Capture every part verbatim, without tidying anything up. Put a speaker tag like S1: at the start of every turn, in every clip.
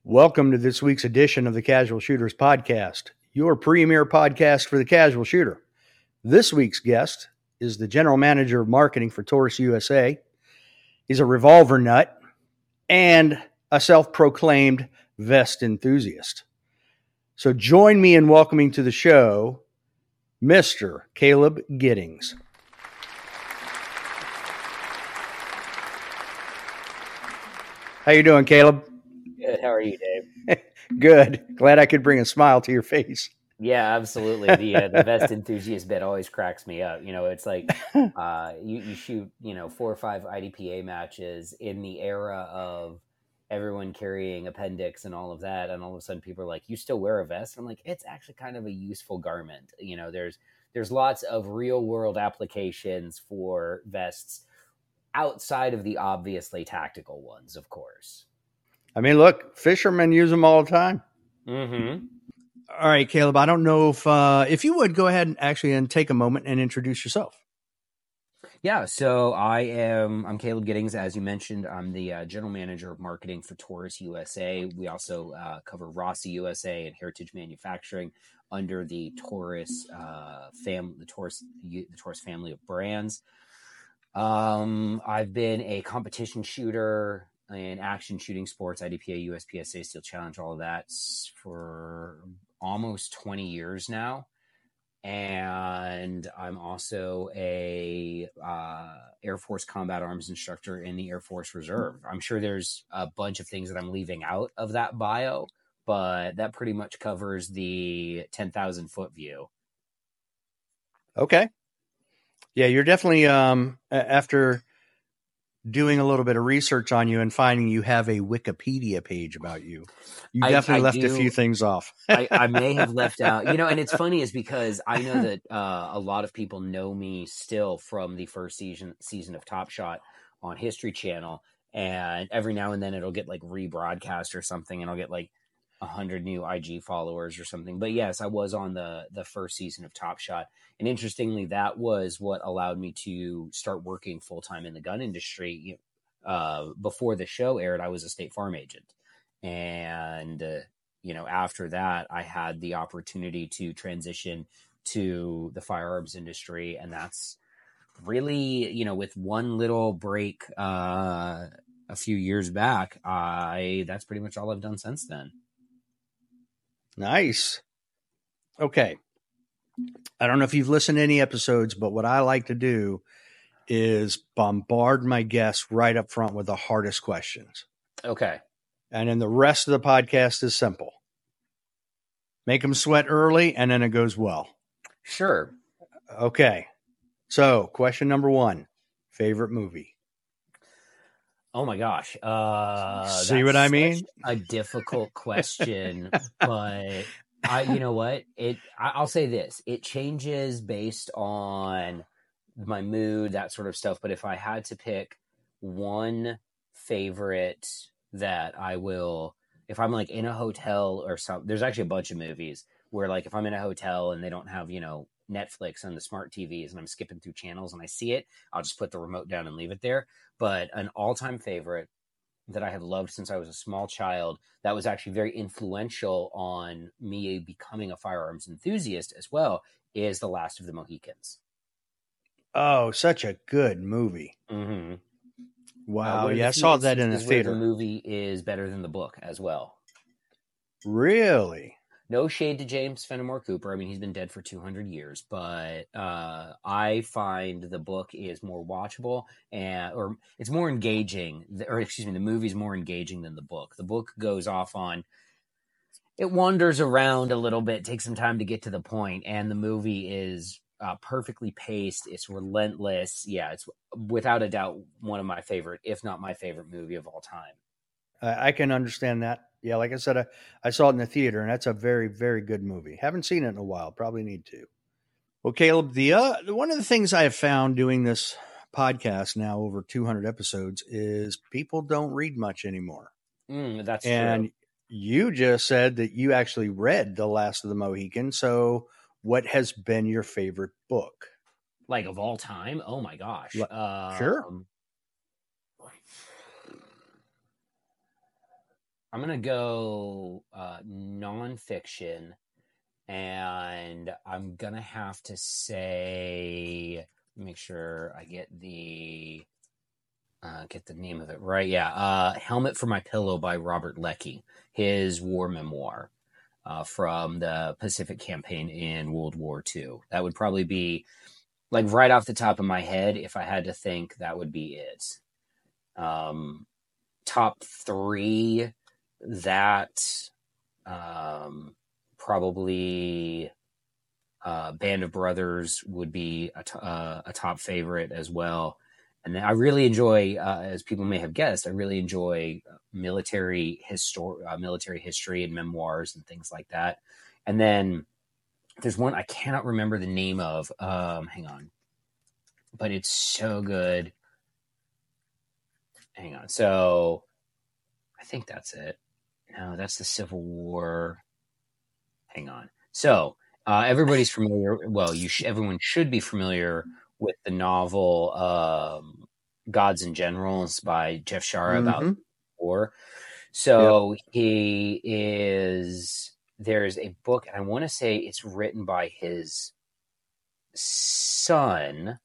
S1: Welcome to this week's edition of the Casual Shooters Podcast, your premier podcast for the casual shooter. This week's guest is the general manager of marketing for Taurus U S A. He's a revolver nut and a self-proclaimed vest enthusiast. So join me in welcoming to the show Mister Caleb Giddings. How you doing, Caleb?
S2: Good. How are you, Dave?
S1: Good. Glad I could bring a smile to your face.
S2: Yeah, absolutely. The uh, the vest enthusiast bit always cracks me up. You know, it's like uh, you you shoot you know four or five I D P A matches in the era of everyone carrying appendix and all of that, and all of a sudden people are like, "You still wear a vest?" I'm like, "It's actually kind of a useful garment." You know, there's there's lots of real world applications for vests outside of the obviously tactical ones, of course.
S1: I mean, look, fishermen use them all the time.
S2: Mm-hmm.
S1: All right, Caleb, I don't know if uh, if you would go ahead and actually and take a moment and introduce yourself.
S2: Yeah, so I am, I'm Caleb Giddings. As you mentioned, I'm the uh, general manager of marketing for Taurus U S A. We also uh, cover Rossi U S A and Heritage Manufacturing under the Taurus uh, fam, the Taurus, the Taurus family of brands. Um, I've been a competition shooter in action shooting sports, I D P A, U S P S A, Steel Challenge, all of that for almost twenty years now. And I'm also a uh, Air Force combat arms instructor in the Air Force Reserve. I'm sure there's a bunch of things that I'm leaving out of that bio, but that pretty much covers the ten thousand foot view.
S1: Okay. Yeah, you're definitely, um, after doing a little bit of research on you and finding you have a Wikipedia page about you, you
S2: I,
S1: definitely
S2: I
S1: left
S2: do,
S1: a few things off.
S2: I, I may have left out, you know, and it's funny is because I know that uh, a lot of people know me still from the first season season of Top Shot on History Channel, and every now and then it'll get like rebroadcast or something, and I'll get like a hundred new I G followers or something. But yes, I was on the the first season of Top Shot, and interestingly, that was what allowed me to start working full time in the gun industry. Uh, before the show aired, I was a State Farm agent, and uh, you know, after that, I had the opportunity to transition to the firearms industry, and that's really, you know, with one little break uh, a few years back, I that's pretty much all I've done since then.
S1: Nice. Okay. I don't know if you've listened to any episodes, but what I like to do is bombard my guests right up front with the hardest questions.
S2: Okay.
S1: And then the rest of the podcast is simple. Make them sweat early, and then it goes well.
S2: Sure.
S1: Okay. So, question number one, favorite movie?
S2: Oh my gosh. Uh,
S1: See what I mean?
S2: A difficult question, but I, you know what? It. I, I'll say this: it changes based on my mood, that sort of stuff. But if I had to pick one favorite that I will, if I'm like in a hotel or something, there's actually a bunch of movies where like if I'm in a hotel and they don't have, you know, Netflix on the smart T Vs and I'm skipping through channels and I see it, I'll just put the remote down and leave it there. But an all-time favorite that I have loved since I was a small child, that was actually very influential on me becoming a firearms enthusiast as well, is The Last of the Mohicans.
S1: Oh, such a good movie.
S2: Mm-hmm.
S1: Wow. Uh, yeah, I saw that in the theater.
S2: The movie is better than the book as well.
S1: Really?
S2: No shade to James Fenimore Cooper. I mean, he's been dead for two hundred years, but uh, I find the book is more watchable and, or it's more engaging, or excuse me, the movie's more engaging than the book. The book goes off on, it wanders around a little bit, takes some time to get to the point, and the movie is uh, perfectly paced. It's relentless. Yeah, it's without a doubt one of my favorite, if not my favorite movie of all time.
S1: I can understand that. Yeah, like I said, I, I saw it in the theater, and that's a very, very good movie. Haven't seen it in a while. Probably need to. Well, Caleb, the uh, one of the things I have found doing this podcast now over two hundred episodes is people don't read much anymore.
S2: Mm, that's
S1: and
S2: true.
S1: You just said that you actually read The Last of the Mohicans. So what has been your favorite book?
S2: Like of all time? Oh my gosh.
S1: Le-
S2: um,
S1: sure.
S2: I'm gonna go uh, nonfiction, and I'm gonna have to say, make sure I get the uh, get the name of it right. Yeah, uh, "Helmet for My Pillow" by Robert Leckie, his war memoir uh, from the Pacific Campaign in World War Two. That would probably be, like, right off the top of my head, if I had to think, that would be it. Um, top three, that um, probably uh, Band of Brothers would be a, t- uh, a top favorite as well. And then I really enjoy, uh, as people may have guessed, I really enjoy military histor- uh, military history and memoirs and things like that. And then there's one I cannot remember the name of. Um, hang on, but it's so good. Hang on. So I think that's it. No, that's the Civil War. Hang on. So uh, everybody's familiar. Well, you sh- everyone should be familiar with the novel um, "Gods and Generals" by Jeff Shara about
S1: Mm-hmm.
S2: war.
S1: Yep.
S2: So he is. There's a book, and I want to say it's written by his son,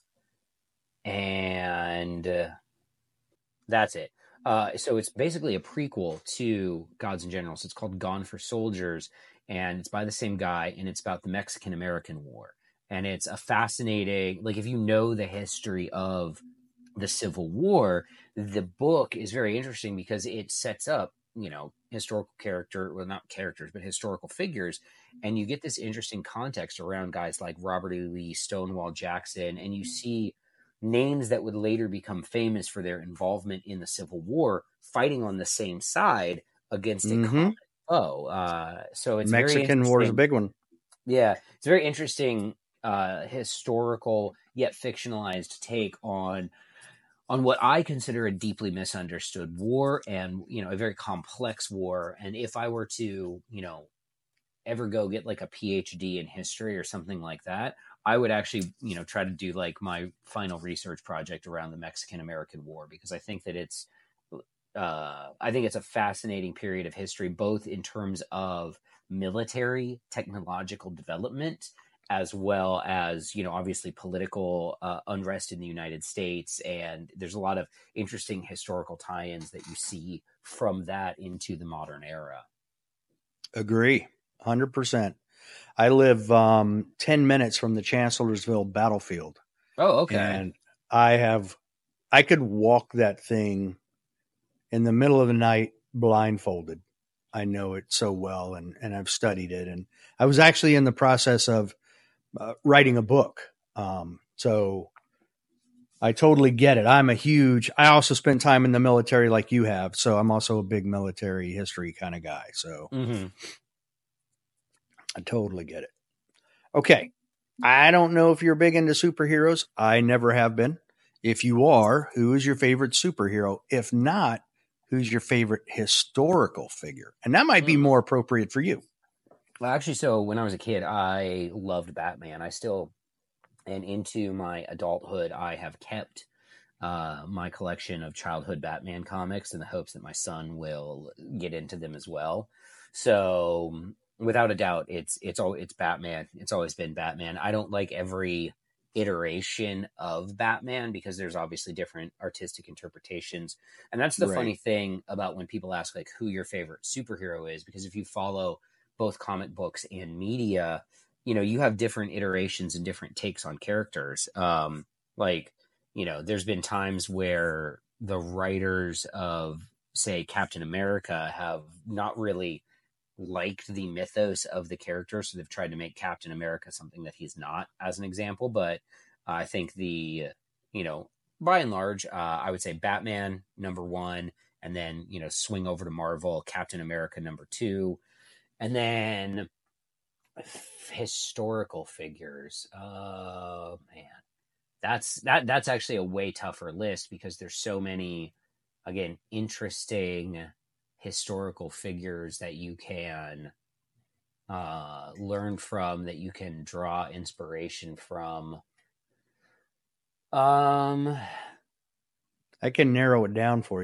S2: and uh, that's it. Uh, so it's basically a prequel to Gods and Generals. It's called Gone for Soldiers, and it's by the same guy, and it's about the Mexican American War. And it's a fascinating, like, if you know the history of the Civil War, the book is very interesting because it sets up, you know, historical character, well, not characters, but historical figures. And you get this interesting context around guys like Robert E. Lee, Stonewall Jackson, and you see names that would later become famous for their involvement in the Civil War, fighting on the same side against a
S1: Mm-hmm.
S2: common foe. Uh, so it's very
S1: Mexican War is a
S2: interesting.
S1: big one.
S2: Yeah, it's a very interesting uh, historical yet fictionalized take on on what I consider a deeply misunderstood war, and, you know, a very complex war. And if I were to, you know, ever go get like a PhD in history or something like that, I would actually, you know, try to do like my final research project around the Mexican American War, because I think that it's, uh, I think it's a fascinating period of history, both in terms of military technological development, as well as, you know, obviously political uh, unrest in the United States. And there's a lot of interesting historical tie-ins that you see from that into the modern era.
S1: Agree. one hundred percent. I live um, ten minutes from the Chancellorsville battlefield.
S2: Oh, okay.
S1: And I have, I could walk that thing in the middle of the night blindfolded. I know it so well, and, and I've studied it. And I was actually in the process of uh, writing a book. Um, so I totally get it. I'm a huge, I also spent time in the military like you have. So I'm also a big military history kind of guy. So
S2: Mm-hmm.
S1: I totally get it. Okay. I don't know if you're big into superheroes. I never have been. If you are, who is your favorite superhero? If not, who's your favorite historical figure? And that might be more appropriate for you.
S2: Well, actually, so when I was a kid, I loved Batman. I still, and into my adulthood, I have kept uh, my collection of childhood Batman comics in the hopes that my son will get into them as well. So, without a doubt, it's it's all it's Batman. It's always been Batman. I don't like every iteration of Batman because there's obviously different artistic interpretations, and that's the
S1: Right.
S2: funny thing about when people ask like who your favorite superhero is, because if you follow both comic books and media, you know, you have different iterations and different takes on characters. Um, like, you know, there's been times where the writers of, say, Captain America have not really liked the mythos of the character, so they've tried to make Captain America something that he's not, as an example. But uh, I think the, you know, by and large, uh, I would say Batman number one, and then, you know, swing over to Marvel, Captain America number two, and then historical figures. Oh man, that's that that's actually a way tougher list because there's so many, again, interesting historical figures that you can uh, learn from, that you can draw inspiration from. Um,
S1: I can narrow it down for you.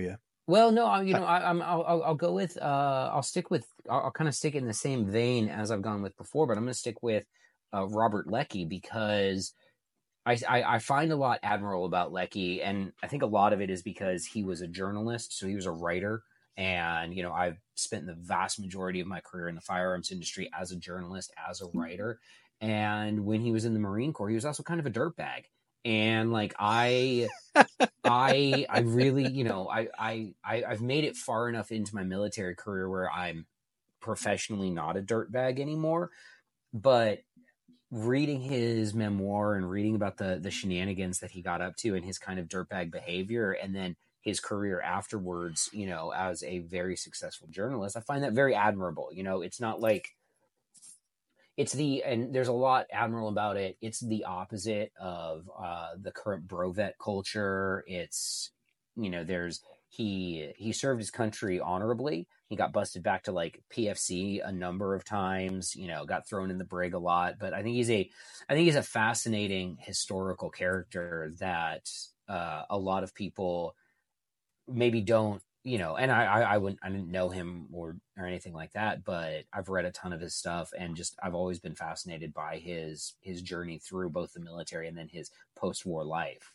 S2: Well, no, I, you know, I, I'm, I'll, I'll, I'll go with, uh, I'll stick with, I'll, I'll kind of stick in the same vein as I've gone with before, but I'm going to stick with uh, Robert Leckie because I, I, I find a lot admirable about Leckie, and I think a lot of it is because he was a journalist, so he was a writer, and you know, I've spent the vast majority of my career in the firearms industry as a journalist, as a writer, and when he was in the Marine Corps, he was also kind of a dirtbag, and like I. I I really, you know, I, I I I've made it far enough into my military career where I'm professionally not a dirtbag anymore. But reading his memoir and reading about the the shenanigans that he got up to and his kind of dirtbag behavior, and then his career afterwards, you know, as a very successful journalist, I find that very admirable. You know, it's not like it's the, and there's a lot admirable about it. It's the opposite of uh, the current brovet culture. It's, you know, there's, he, he served his country honorably. He got busted back to like P F C a number of times, you know, got thrown in the brig a lot, but I think he's a, I think he's a fascinating historical character that uh, a lot of people maybe don't, you know, and I, I, I wouldn't, I didn't know him or, or anything like that, but I've read a ton of his stuff and just, I've always been fascinated by his, his journey through both the military and then his post-war life.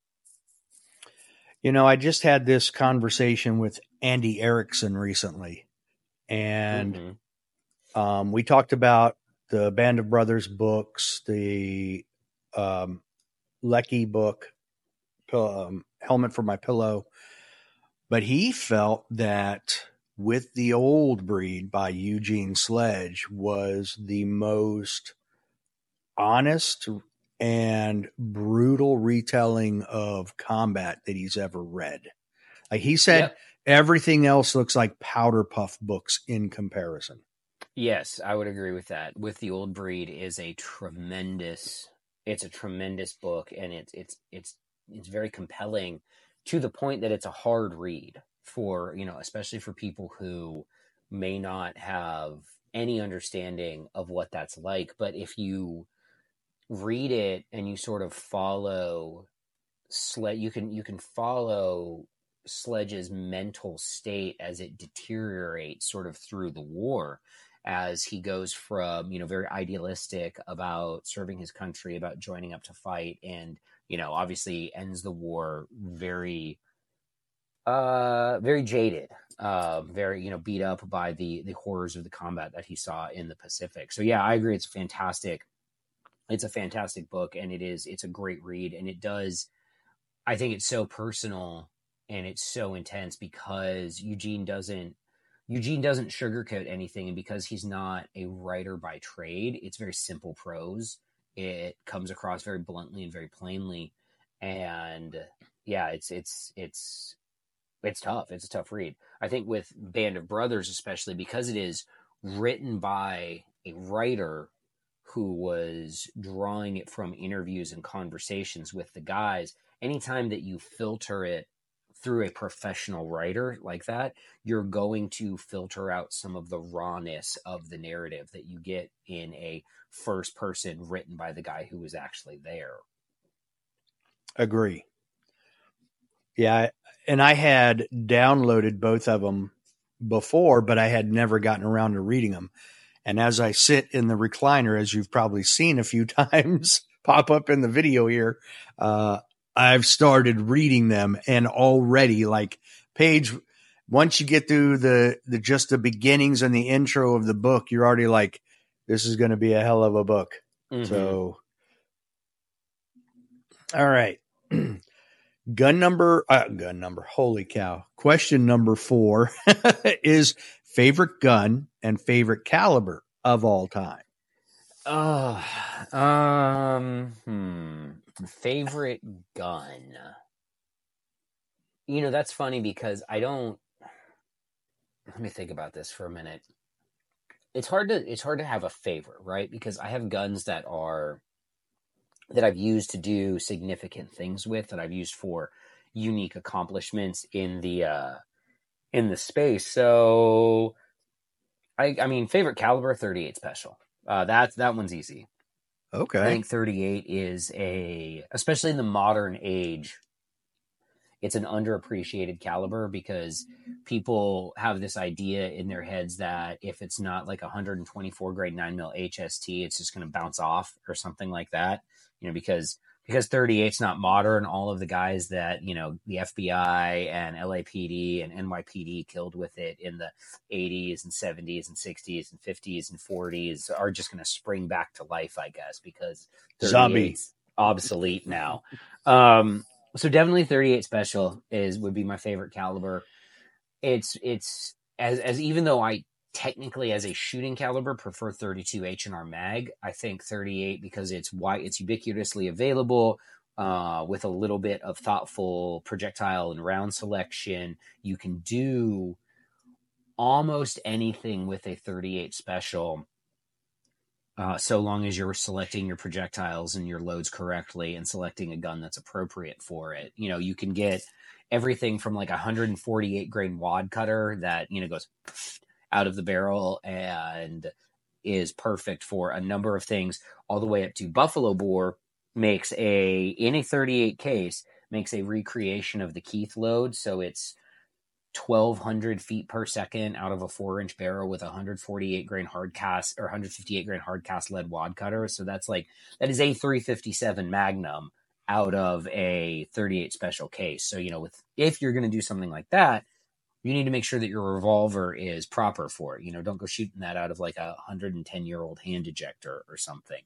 S1: You know, I just had this conversation with Andy Erickson recently, and mm-hmm. um, we talked about the Band of Brothers books, the um, Leckie book, um, Helmet for My Pillow. But he felt that With the Old Breed by Eugene Sledge was the most honest and brutal retelling of combat that he's ever read. Like he said, yep. Everything else looks like powder puff books in comparison.
S2: Yes, I would agree with that. With the Old Breed is a tremendous, it's a tremendous book, and it's, it's, it's, it's very compelling to the point that it's a hard read for, you know, especially for people who may not have any understanding of what that's like. But if you read it and you sort of follow Sledge, you can, you can follow Sledge's mental state as it deteriorates sort of through the war, as he goes from, you know, very idealistic about serving his country, about joining up to fight, and, you know, obviously ends the war very, uh, very jaded, uh, very, you know, beat up by the, the horrors of the combat that he saw in the Pacific. So yeah, I agree. It's fantastic. It's a fantastic book, and it is, it's a great read, and it does, I think it's so personal and it's so intense because Eugene doesn't, Eugene doesn't sugarcoat anything, and because he's not a writer by trade, it's very simple prose. It comes across very bluntly and very plainly, and yeah, it's it's it's it's tough. It's a tough read. I think with Band of Brothers, especially because it is written by a writer who was drawing it from interviews and conversations with the guys. Anytime that you filter it through a professional writer like that, you're going to filter out some of the rawness of the narrative that you get in a first person written by the guy who was actually there.
S1: Agree. Yeah. And I had downloaded both of them before, but I had never gotten around to reading them. And as I sit in the recliner, as you've probably seen a few times pop up in the video here, uh, I've started reading them, and already, like, page, once you get through the, the just the beginnings and the intro of the book, you're already like, this is going to be a hell of a book. Mm-hmm. So, all right. gun number, uh, gun number, holy cow. Question number four is favorite gun and favorite caliber of all time.
S2: Uh, um, hmm. Favorite gun. You know, that's funny because I don't, let me think about this for a minute. It's hard to, it's hard to have a favorite, right? Because I have guns that are, that I've used to do significant things with, that I've used for unique accomplishments in the, uh, in the space. So I, I mean, favorite caliber, thirty-eight special. Uh, that's, that one's easy.
S1: Okay.
S2: I think thirty-eight is a, especially in the modern age, it's an underappreciated caliber because people have this idea in their heads that if it's not like a one twenty-four grade nine mil H S T, it's just going to bounce off or something like that, you know, because because thirty-eight's not modern. All of the guys that, you know, the F B I and L A P D and N Y P D killed with it in the eighties and seventies and sixties and fifties and forties are just going to spring back to life, I guess, because
S1: Zombies
S2: obsolete now. Um, so definitely thirty-eight special is would be my favorite caliber. It's it's as as even though I technically as a shooting caliber prefer thirty-two H and R mag, I think thirty-eight because it's wide, it's ubiquitously available uh, with a little bit of thoughtful projectile and round selection. You can do almost anything with a thirty-eight special. Uh, so long as you're selecting your projectiles and your loads correctly and selecting a gun that's appropriate for it. You know, you can get everything from like a one forty-eight grain wad cutter that, you know, goes out of the barrel and is perfect for a number of things, all the way up to Buffalo Bore makes a, in a thirty-eight case, makes a recreation of the Keith load. So it's twelve hundred feet per second out of a four inch barrel with a one forty-eight grain hard cast or one fifty-eight grain hard cast lead wad cutter. So that's like, that is a three fifty-seven Magnum out of a thirty-eight special case. So, you know, with, if you're going to do something like that, you need to make sure that your revolver is proper for it. You know, don't go shooting that out of like a one hundred ten year old hand ejector or something.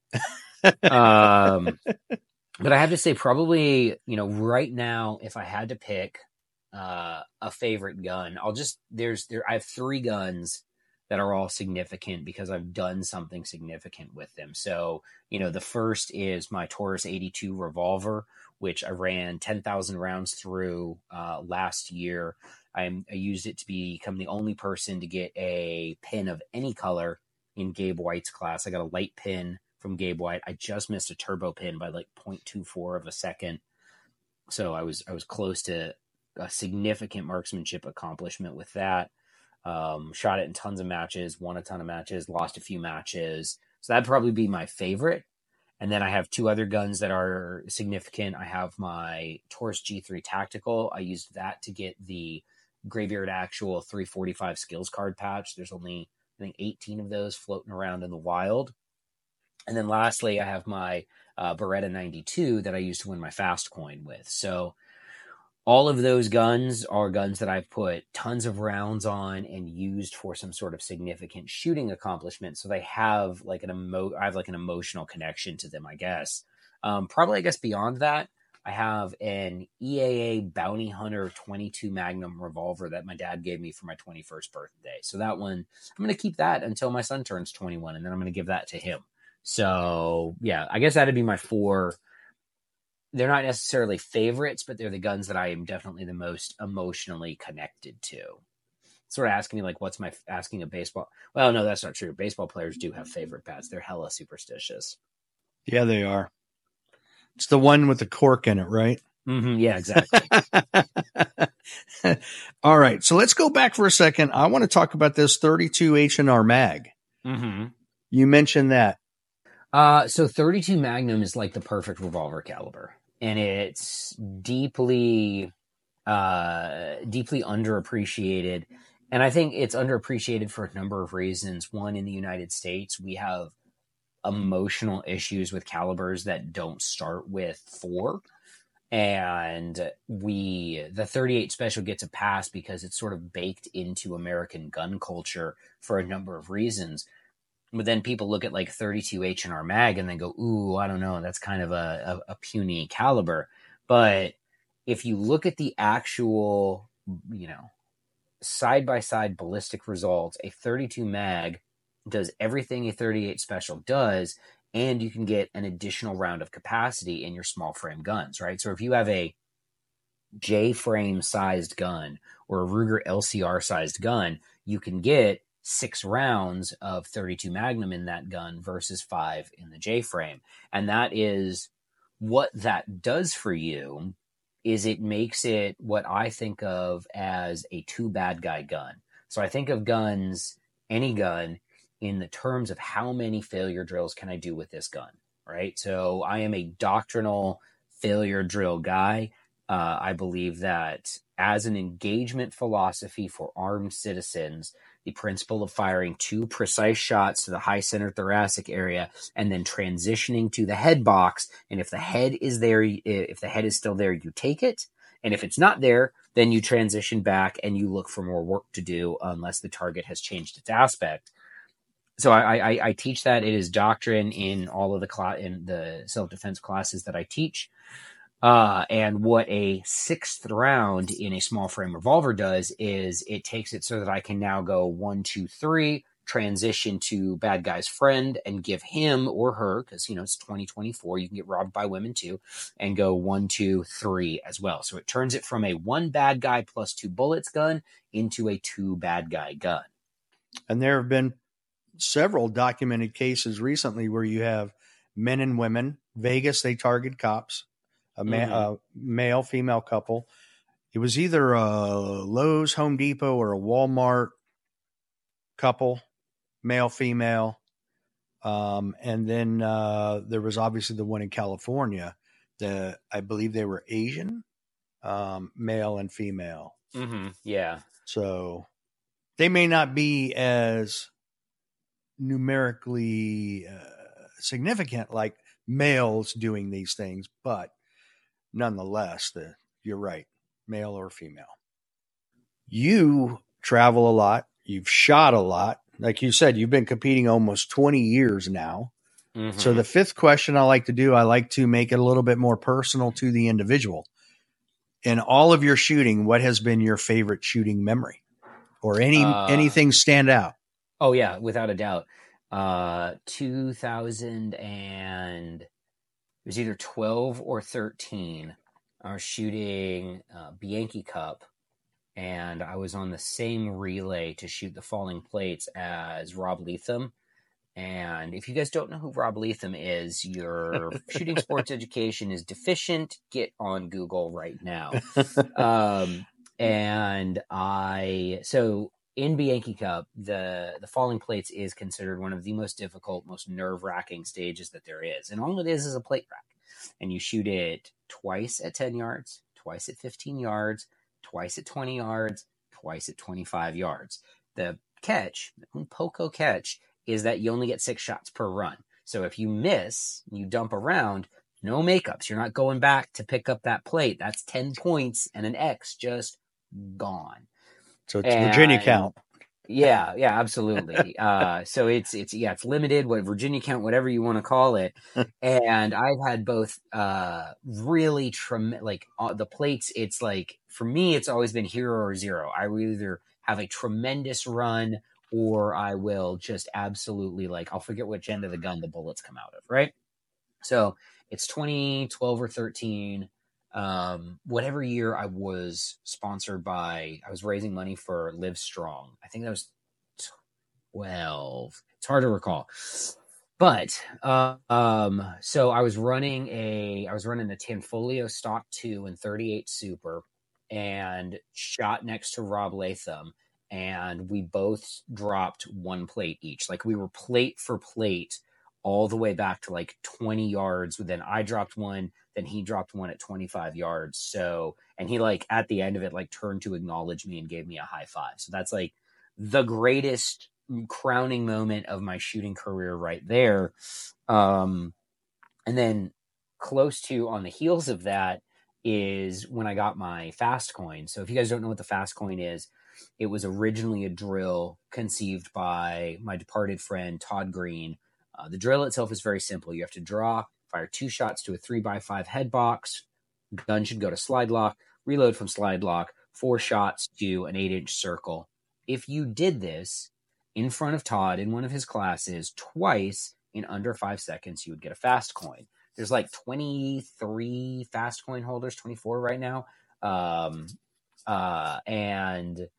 S2: um, but I have to say probably, you know, right now, if I had to pick uh a favorite gun, I'll just there's there I have three guns that are all significant because I've done something significant with them. So, you know, the first is my Taurus eighty-two revolver, which I ran ten thousand rounds through uh last year. I'm, I used it to become the only person to get a pin of any color in Gabe White's class. I got a light pin from Gabe White. I just missed a turbo pin by like zero point two four of a second. So I was I was close to a significant marksmanship accomplishment with that. Um, shot it in tons of matches, won a ton of matches, lost a few matches. So that'd probably be my favorite. And then I have two other guns that are significant. I have my Taurus G three Tactical. I used that to get the Graybeard Actual three forty-five skills card patch. There's only, I think, eighteen of those floating around in the wild. And then lastly, I have my uh, Beretta ninety-two that I used to win my fast coin with. So all of those guns are guns that I've put tons of rounds on and used for some sort of significant shooting accomplishment. So they have like an emo- I have like an emotional connection to them, I guess. Um, probably, I guess beyond that, I have an E A A Bounty Hunter twenty-two Magnum revolver that my dad gave me for my twenty-first birthday. So that one, I'm going to keep that until my son turns twenty-one, and then I'm going to give that to him. So yeah, I guess that'd be my four. They're not necessarily favorites, but they're the guns that I am definitely the most emotionally connected to. Sort of asking me like, what's my asking a baseball? Well, no, that's not true. Baseball players do have favorite bats. They're hella superstitious.
S1: Yeah, they are. It's the one with the cork in it, right?
S2: Mm-hmm, yeah, exactly.
S1: All right. So let's go back for a second. I want to talk about this thirty-two H and R mag.
S2: Mm-hmm.
S1: You mentioned that.
S2: Uh, so thirty-two Magnum is like the perfect revolver caliber, and it's deeply, uh, deeply underappreciated. And I think it's underappreciated for a number of reasons. One, in the United States, we have emotional issues with calibers that don't start with four. And we, the thirty-eight special gets a pass because it's sort of baked into American gun culture for a number of reasons. But then people look at like thirty-two H and R mag and they go, ooh, I don't know. That's kind of a, a, a puny caliber. But if you look at the actual, you know, side-by-side ballistic results, a thirty-two mag does everything a thirty-eight special does, and you can get an additional round of capacity in your small frame guns, right? So if you have a J-frame sized gun or a Ruger L C R sized gun, you can get six rounds of thirty-two Magnum in that gun versus five in the J-frame. And that is what that does for you is it makes it what I think of as a two bad guy gun. So I think of guns, any gun, in the terms of how many failure drills can I do with this gun, right? So I am a doctrinal failure drill guy. Uh, I believe that as an engagement philosophy for armed citizens, the principle of firing two precise shots to the high center thoracic area and then transitioning to the head box. And if the head is there, if the head is still there, you take it. And if it's not there, then you transition back and you look for more work to do unless the target has changed its aspect. So I, I, I teach that. It is doctrine in all of the cl- in the self-defense classes that I teach. Uh, and what a sixth round in a small frame revolver does is it takes it so that I can now go one, two, three, transition to bad guy's friend and give him or her, because, you know, it's twenty twenty-four, you can get robbed by women too, and go one, two, three as well. So it turns it from a one bad guy plus two bullets gun into a two bad guy gun.
S1: And there have been several documented cases recently where you have men and women. Vegas, they target cops. A, ma-
S2: Mm-hmm.
S1: a male, female couple. It was either a Lowe's, Home Depot, or a Walmart couple, male, female. Um, and then uh, there was obviously the one in California. The I believe they were Asian, um, male and female.
S2: Mm-hmm. Yeah.
S1: So they may not be as numerically uh, significant like males doing these things, but nonetheless, the, you're right, male or female. You travel a lot. You've shot a lot. Like you said, you've been competing almost twenty years now.
S2: Mm-hmm.
S1: So the fifth question I like to do, I like to make it a little bit more personal to the individual. In all of your shooting, what has been your favorite shooting memory? Or any
S2: Uh,
S1: anything stand out?
S2: Oh, yeah, without a doubt. Uh, two thousand and it was either twelve or thirteen. I was shooting uh, Bianchi Cup, and I was on the same relay to shoot the falling plates as Rob Leatham. And if you guys don't know who Rob Leatham is, your shooting sports education is deficient. Get on Google right now. um, and I, so in Bianchi Cup, the, the falling plates is considered one of the most difficult, most nerve wracking stages that there is. And all it is is a plate rack. And you shoot it twice at ten yards, twice at fifteen yards, twice at twenty yards, twice at twenty-five yards. The catch, the Poco catch, is that you only get six shots per run. So if you miss, you dump around, no makeups. You're not going back to pick up that plate. That's ten points and an X just gone.
S1: So it's
S2: and,
S1: Virginia count.
S2: Yeah, yeah, absolutely. uh, so it's, it's, yeah, it's limited, what Virginia count, whatever you want to call it. And I've had both, uh, really trem- like uh, the plates. It's like, for me, it's always been hero or zero. I will either have a tremendous run or I will just absolutely, like, I'll forget which end of the gun the bullets come out of. Right. So it's twenty twelve or thirteen. Um, whatever year I was sponsored by, I was raising money for Live Strong. I think that was twelve. It's hard to recall, but, uh, um, so I was running a, I was running a Tanfolio Stock two and thirty-eight Super and shot next to Rob Latham. And we both dropped one plate each. Like we were plate for plate all the way back to like twenty yards. Then I dropped one, then he dropped one at twenty-five yards. So, and he like at the end of it, like turned to acknowledge me and gave me a high five. So that's like the greatest crowning moment of my shooting career right there. Um, and then close to on the heels of that is when I got my fast coin. So if you guys don't know what the fast coin is, it was originally a drill conceived by my departed friend, Todd Green. Uh, the drill itself is very simple. You have to draw, fire two shots to a three by five head box. Gun should go to slide lock, reload from slide lock, four shots to an eight inch circle. If you did this in front of Todd in one of his classes twice in under five seconds, you would get a fast coin. There's like twenty-three fast coin holders, twenty-four right now. Um, uh, and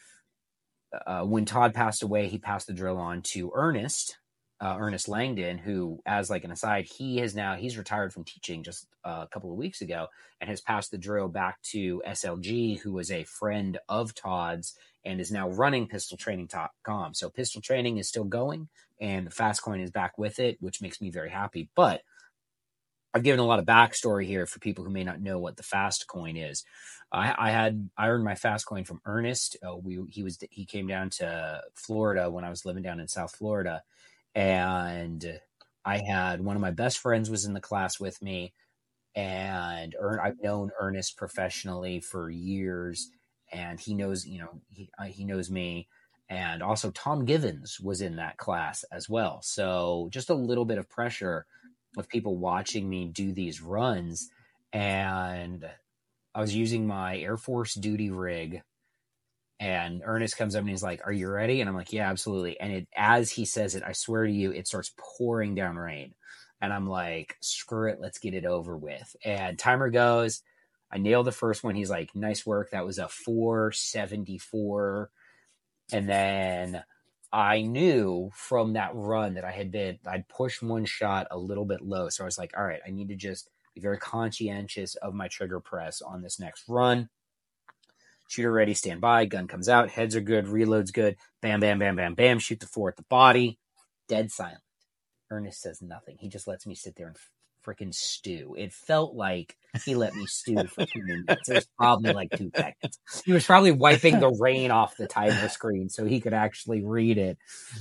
S2: uh, when Todd passed away, he passed the drill on to Ernest, uh, Ernest Langdon, who, as like an aside, he has now, he's retired from teaching just uh, a couple of weeks ago and has passed the drill back to S L G, who was a friend of Todd's and is now running pistol training dot com. So pistol training is still going and the fast coin is back with it, which makes me very happy. But I've given a lot of backstory here for people who may not know what the fast coin is. I, I had I earned my fast coin from Ernest. Uh, we he was he came down to Florida when I was living down in South Florida, and I had one of my best friends was in the class with me, and Ern, I've known Ernest professionally for years, and he knows you know he uh, he knows me, and also Tom Givens was in that class as well. So just a little bit of pressure of people watching me do these runs, and I was using my Air Force duty rig, and Ernest comes up and he's like, "Are you ready?" And I'm like, "Yeah, absolutely." And it, as he says it, I swear to you, it starts pouring down rain, and I'm like, "Screw it, let's get it over with." And timer goes. I nailed the first one. He's like, "Nice work." That was a four seventy-four, and then I knew from that run that I had been, I'd pushed one shot a little bit low. So I was like, all right, I need to just be very conscientious of my trigger press on this next run. Shooter ready, stand by, gun comes out, heads are good, reload's good, bam, bam, bam, bam, bam, shoot the four at the body, dead silent. Ernest says nothing. He just lets me sit there and freaking stew. It felt like he let me stew for two minutes. It was probably like two seconds. He was probably wiping the rain off the timer screen so he could actually read it.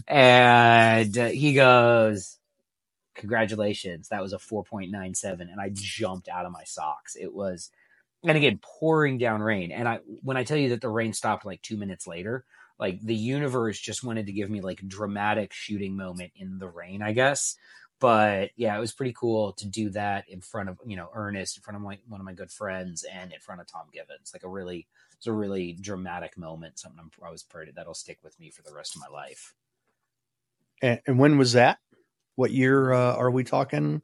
S2: And uh, he goes, "Congratulations. That was a four point nine seven." And I jumped out of my socks. It was, and again, pouring down rain. And I, when I tell you that the rain stopped like two minutes later, like the universe just wanted to give me like a dramatic shooting moment in the rain, I guess. But yeah, it was pretty cool to do that in front of, you know, Ernest, in front of my, one of my good friends, and in front of Tom Givens. Like a really, it's a really dramatic moment. Something I'm, I was pretty, that'll stick with me for the rest of my life.
S1: And, and when was that? What year uh, are we talking?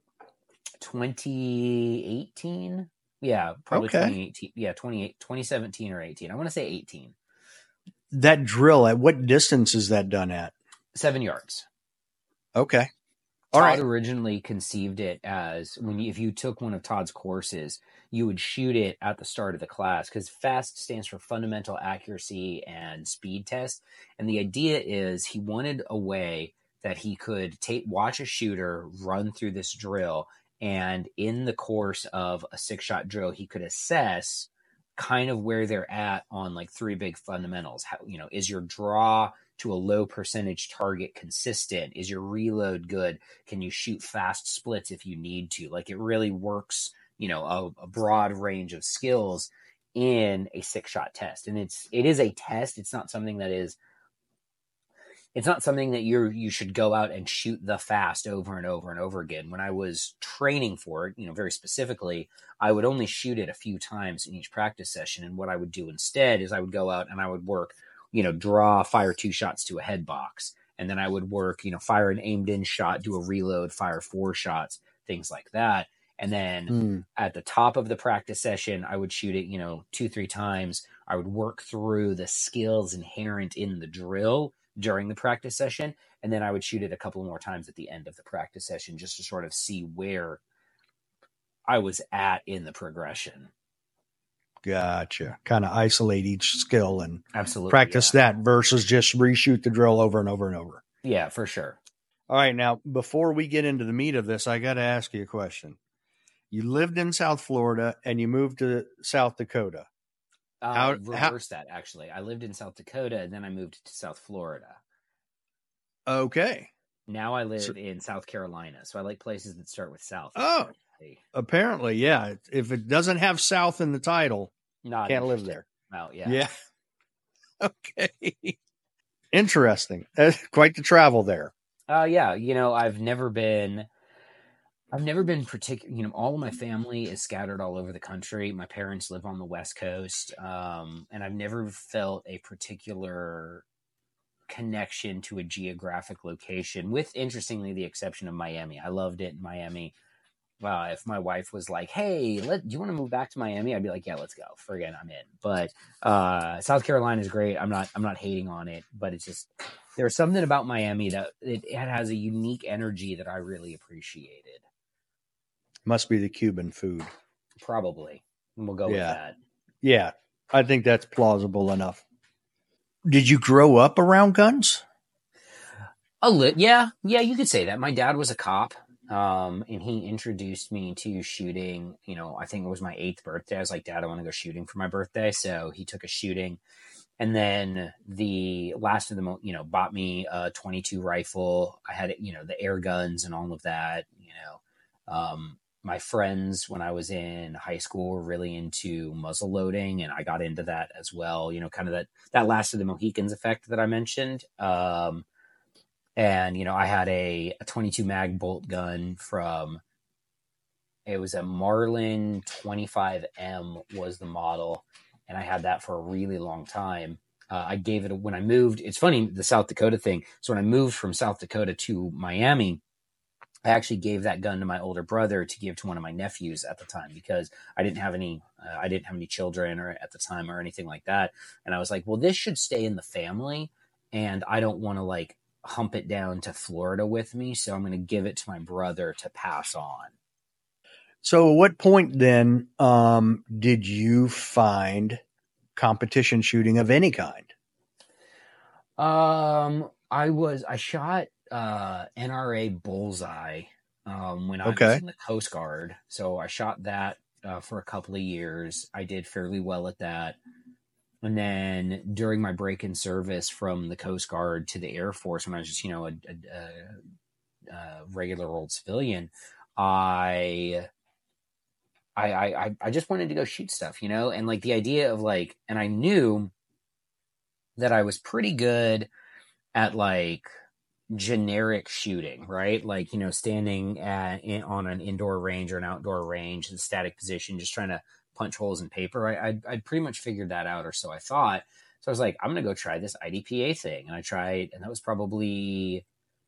S2: twenty eighteen. Yeah, probably
S1: okay.
S2: twenty eighteen. Yeah, twenty-eight, twenty seventeen or eighteen. I want to say eighteen.
S1: That drill, at what distance is that done at?
S2: Seven yards.
S1: Okay. All
S2: Todd
S1: right.
S2: originally conceived it as when you, if you took one of Todd's courses, you would shoot it at the start of the class, because FAST stands for Fundamental Accuracy and Speed Test. And the idea is he wanted a way that he could take, watch a shooter run through this drill, and in the course of a six shot drill, he could assess kind of where they're at on like three big fundamentals. How, you know, is your draw to a low percentage target consistent? Is your reload good? Can you shoot fast splits if you need to? Like it really works, you know, a, a broad range of skills in a six shot test. And it's, it is a test. It's not something that is, it's not something that you're, you should go out and shoot the fast over and over and over again. When I was training for it, you know, very specifically, I would only shoot it a few times in each practice session. And what I would do instead is I would go out and I would work, you know, draw, fire two shots to a head box. And then I would work, you know, fire an aimed in shot, do a reload, fire four shots, things like that. And then mm. at the top of the practice session, I would shoot it, you know, two, three times. I would work through the skills inherent in the drill during the practice session. And then I would shoot it a couple more times at the end of the practice session, just to sort of see where I was at in the progression.
S1: Gotcha. Kind of isolate each skill and
S2: absolutely
S1: practice
S2: yeah.
S1: that versus just reshoot the drill over and over and over.
S2: Yeah, for sure.
S1: All right. Now, before we get into the meat of this, I got to ask you a question. You lived in South Florida and you moved to South Dakota.
S2: Uh, how, reverse how, that, actually. I lived in South Dakota and then I moved to South Florida.
S1: Okay.
S2: Now I live so, in South Carolina. So I like places that start with South.
S1: Oh, apparently, yeah. If it doesn't have South in the title,
S2: Not
S1: can't live there.
S2: Oh, yeah.
S1: Yeah. Okay. Interesting. That's quite the travel there.
S2: Uh, yeah. You know, I've never been... I've never been particular, you know, all of my family is scattered all over the country. My parents live on the West Coast. Um, and I've never felt a particular connection to a geographic location, with, interestingly, the exception of Miami. I loved it in Miami. Uh, if my wife was like, hey, let, do you want to move back to Miami? I'd be like, yeah, let's go. Forget I'm in. But uh, South Carolina is great. I'm not, I'm not hating on it, but it's just, there's something about Miami that it, it has a unique energy that I really appreciated.
S1: Must be the Cuban food.
S2: Probably. We'll go
S1: yeah.
S2: with that.
S1: Yeah. I think that's plausible enough. Did you grow up around guns?
S2: A lit. Yeah. Yeah. You could say that. My dad was a cop. Um, and he introduced me to shooting, you know, I think it was my eighth birthday. I was like, Dad, I want to go shooting for my birthday. So he took us shooting. And then the last of them, you know, bought me a twenty-two rifle. I had, you know, the air guns and all of that, you know. Um, my friends, when I was in high school, were really into muzzle loading, and I got into that as well. You know, kind of that, that last of the Mohicans effect that I mentioned. Um, and, you know, I had a, a twenty-two mag bolt gun from, it was a Marlin twenty-five M was the model. And I had that for a really long time. Uh, I gave it, when I moved, it's funny, the South Dakota thing. So when I moved from South Dakota to Miami, I actually gave that gun to my older brother to give to one of my nephews at the time, because I didn't have any, uh, I didn't have any children or at the time or anything like that. And I was like, well, this should stay in the family, and I don't want to like hump it down to Florida with me. So I'm going to give it to my brother to pass on.
S1: So at what point then um, did you find competition shooting of any kind?
S2: Um, I was, I shot uh, N R A Bullseye um, when I
S1: Okay.
S2: was in the Coast Guard. So I shot that uh, for a couple of years. I did fairly well at that. And then during my break in service from the Coast Guard to the Air Force, when I was just, you know, a, a, a regular old civilian, I, I, I, I just wanted to go shoot stuff, you know, and like the idea of like, and I knew that I was pretty good at like generic shooting, right? Like, you know, standing at, in, on an indoor range or an outdoor range in static position, just trying to punch holes in paper. I, I'd, I'd pretty much figured that out, or so I thought. So I was like, I'm going to go try this I D P A thing. And I tried, and that was probably,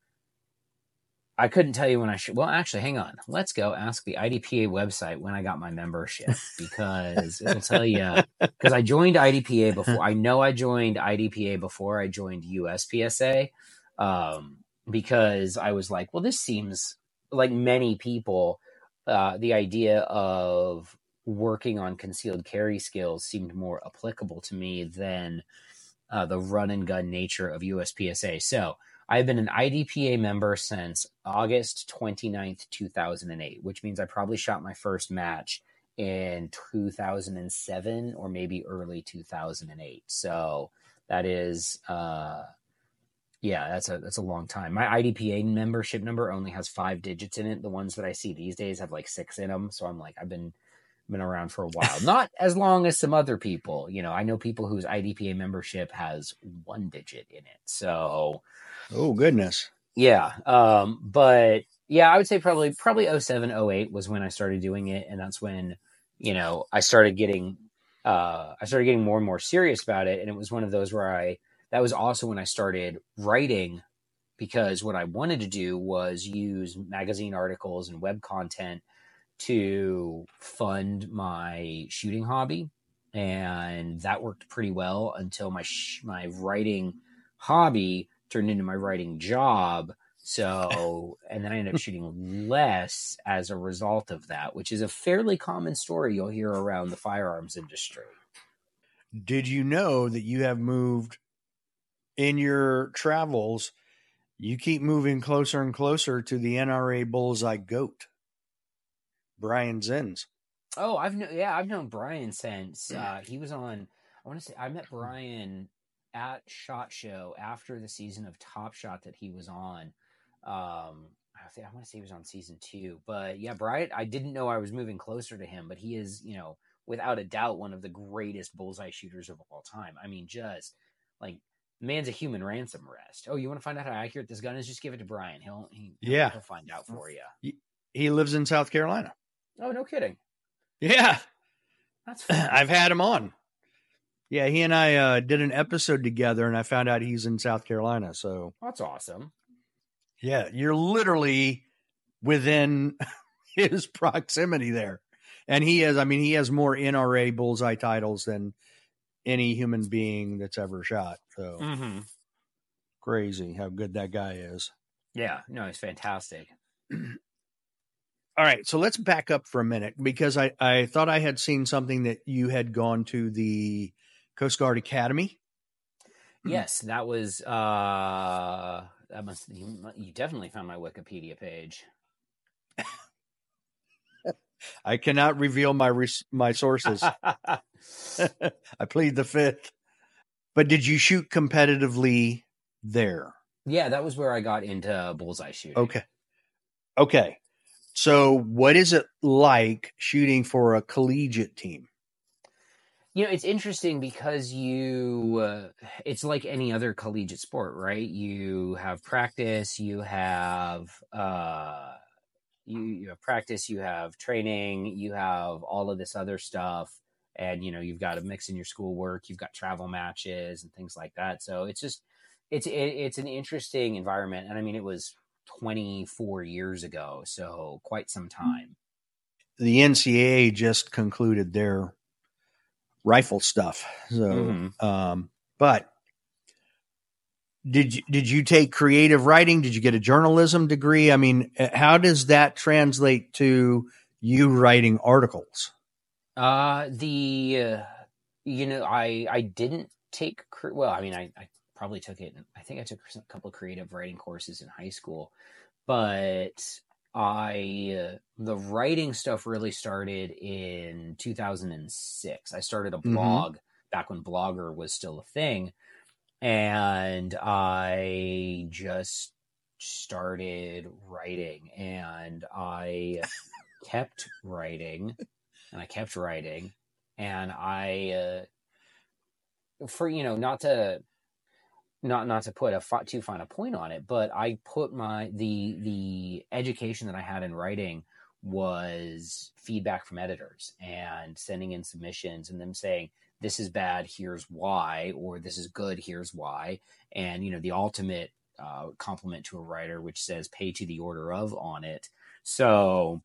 S2: I couldn't tell you when I should. Well, actually, hang on. Let's go ask the I D P A website when I got my membership, because it'll tell you. Because I joined I D P A before. I know I joined I D P A before I joined U S P S A, um, because I was like, well, this seems like many people. Uh, the idea of working on concealed carry skills seemed more applicable to me than uh, the run and gun nature of U S P S A. So I've been an I D P A member since August twenty-ninth, two thousand eight, which means I probably shot my first match in two thousand seven or maybe early two thousand eight. So that is, uh, yeah, that's a, that's a long time. My I D P A membership number only has five digits in it. The ones that I see these days have like six in them. So I'm like, I've been, been around for a while, not as long as some other people. You know, I know people whose I D P A membership has one digit in it. So,
S1: oh goodness,
S2: yeah. Um, but yeah, I would say probably probably oh seven, oh eight was when I started doing it, and that's when, you know, I started getting uh, I started getting more and more serious about it, and it was one of those where I that was also when I started writing, because what I wanted to do was use magazine articles and web content to fund my shooting hobby, and that worked pretty well until my sh- my writing hobby turned into my writing job. So, and then I ended up shooting less as a result of that, which is a fairly common story you'll hear around the firearms industry.
S1: Did you know that you have moved in your travels? You keep moving closer and closer to the N R A Bullseye GOAT, Brian Zenz.
S2: Oh, I've known, yeah, I've known Brian since uh, he was on. I want to say I met Brian at SHOT Show after the season of Top Shot that he was on. Um, I think I want to say he was on season two, but yeah, Brian. I didn't know I was moving closer to him, but he is, you know, without a doubt, one of the greatest bullseye shooters of all time. I mean, just like, man's a human ransom rest. Oh, you want to find out how accurate this gun is? Just give it to Brian. He'll, he, he'll
S1: Yeah,
S2: he'll find out for you.
S1: He, he lives in South Carolina.
S2: Oh, no kidding.
S1: Yeah,
S2: that's fun.
S1: I've had him on. Yeah, he and I uh, did an episode together, and I found out he's in South Carolina. So
S2: that's awesome.
S1: Yeah, you're literally within his proximity there. And he has, I mean, he has more N R A Bullseye titles than any human being that's ever shot. So
S2: mm-hmm.
S1: Crazy how good that guy is.
S2: Yeah, no, it's fantastic.
S1: All right, so let's back up for a minute, because I, I thought I had seen something that you had gone to the Coast Guard Academy.
S2: Yes, that was, uh, that must, you, you definitely found my Wikipedia page.
S1: I cannot reveal my res- my sources. I plead the fifth. But did you shoot competitively there?
S2: Yeah, that was where I got into bullseye shooting.
S1: Okay. Okay. So what is it like shooting for a collegiate team?
S2: You know, it's interesting because you, uh, it's like any other collegiate sport, right? You have practice, you have, uh, you, you have practice, you have training, you have all of this other stuff. And, you know, you've got to mix in your schoolwork, you've got travel matches and things like that. So it's just, it's, it, it's an interesting environment. And I mean, it was twenty-four years ago, so quite some time.
S1: The N C A A just concluded their rifle stuff. So, mm-hmm. um, but did you, did you take creative writing? Did you get a journalism degree? I mean, how does that translate to you writing articles?
S2: Uh, the, uh, you know, I, I didn't take, well, I mean, I, I probably took it. I think I took a couple of creative writing courses in high school, but I, uh, the writing stuff really started in two thousand six. I started a blog mm-hmm. back when Blogger was still a thing. And I just started writing, and I kept writing and I kept writing, and I, uh, for, you know, not to, not, not to put a too fine a point on it, but I put my, the, the education that I had in writing was feedback from editors and sending in submissions and them saying, this is bad, here's why, or this is good, here's why. And, you know, the ultimate uh, compliment to a writer, which says pay to the order of on it. So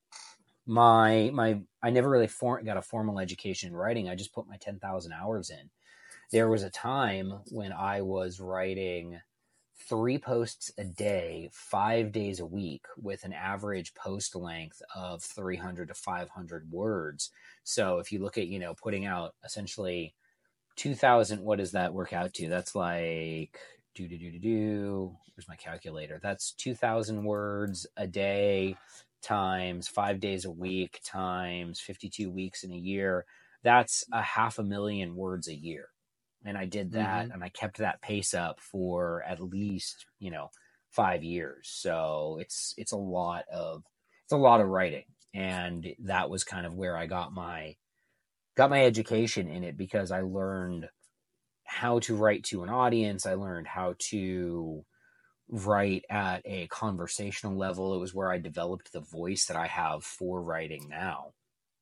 S2: my, my, I never really for, got a formal education in writing. I just put my ten thousand hours in. There was a time when I was writing three posts a day, five days a week, with an average post length of three hundred to five hundred words. So if you look at, you know, putting out essentially two thousand, what does that work out to? That's like, do, do, do, do, do. Where's my calculator? That's two thousand words a day times five days a week times fifty-two weeks in a year. That's a half a million words a year. And I did that, mm-hmm. and I kept that pace up for at least, you know, five years. So it's it's a lot of it's a lot of writing, and that was kind of where I got my got my education in it, because I learned how to write to an audience. I learned how to write at a conversational level. It was where I developed the voice that I have for writing now.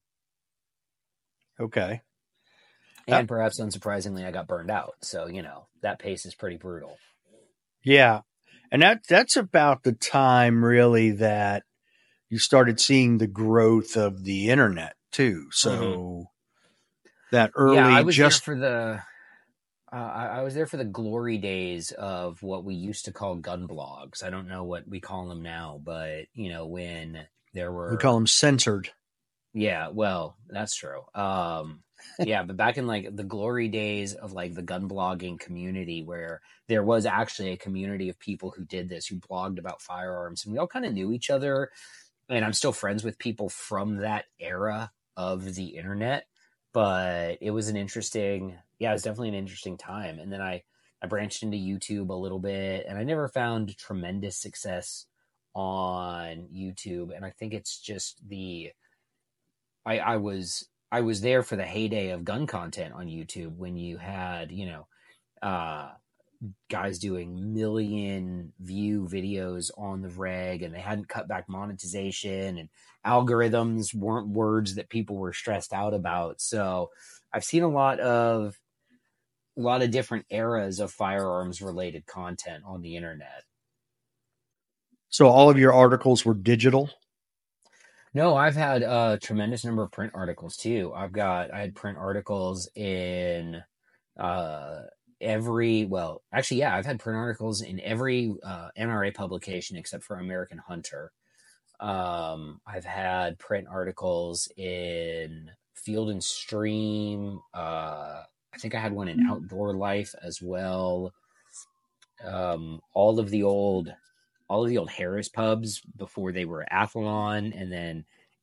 S1: Okay.
S2: And perhaps unsurprisingly, I got burned out. So, you know, that pace is pretty brutal.
S1: Yeah. And that that's about the time really that you started seeing the growth of the internet too. So mm-hmm. that early
S2: yeah, I was
S1: just
S2: there for the uh, I was there for the glory days of what we used to call gun blogs. I don't know what we call them now, but you know, when there were
S1: we call them censored.
S2: Yeah, well, that's true. Um yeah, but back in like the glory days of like the gun blogging community, where there was actually a community of people who did this, who blogged about firearms, and we all kind of knew each other. And I'm still friends with people from that era of the internet, but it was an interesting, yeah, it was definitely an interesting time. And then I, I branched into YouTube a little bit, and I never found tremendous success on YouTube. And I think it's just the, I, I was, I was there for the heyday of gun content on YouTube, when you had, you know, uh, guys doing million view videos on the reg, and they hadn't cut back monetization, and algorithms weren't words that people were stressed out about. So I've seen a lot of, a lot of different eras of firearms related content on the internet.
S1: So all of your articles were digital?
S2: No, I've had a tremendous number of print articles too. I've got, I had print articles in, uh, every, well, actually, yeah, I've had print articles in every, uh, N R A publication except for American Hunter. Um, I've had print articles in Field and Stream. Uh, I think I had one in Outdoor Life as well. Um, all of the old, all of the old Harris pubs before they were Athlon, and then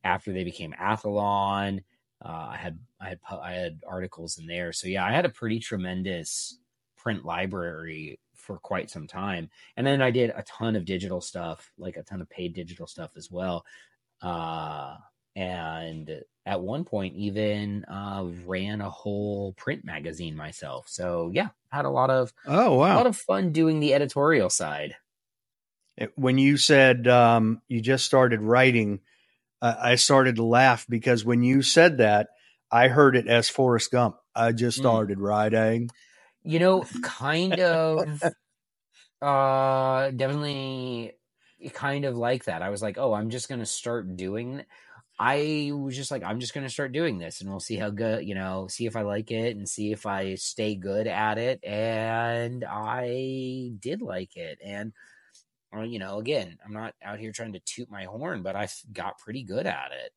S2: after they became Athlon. Uh, I had I had I had articles in there. So yeah, I had a pretty tremendous print library for quite some time. And then I did a ton of digital stuff, like a ton of paid digital stuff as well. Uh, and at one point even uh, ran a whole print magazine myself. So yeah, had a lot of
S1: oh wow,
S2: a lot of fun doing the editorial side.
S1: When you said um, you just started writing, uh, I started to laugh because when you said that, I heard it as Forrest Gump. I just started mm. writing.
S2: You know, kind of, uh, definitely kind of like that. I was like, oh, I'm just going to start doing I was just like, I'm just going to start doing this and we'll see how good, you know, see if I like it and see if I stay good at it. And I did like it. And, uh, you know, again, I'm not out here trying to toot my horn, but I got pretty good at it.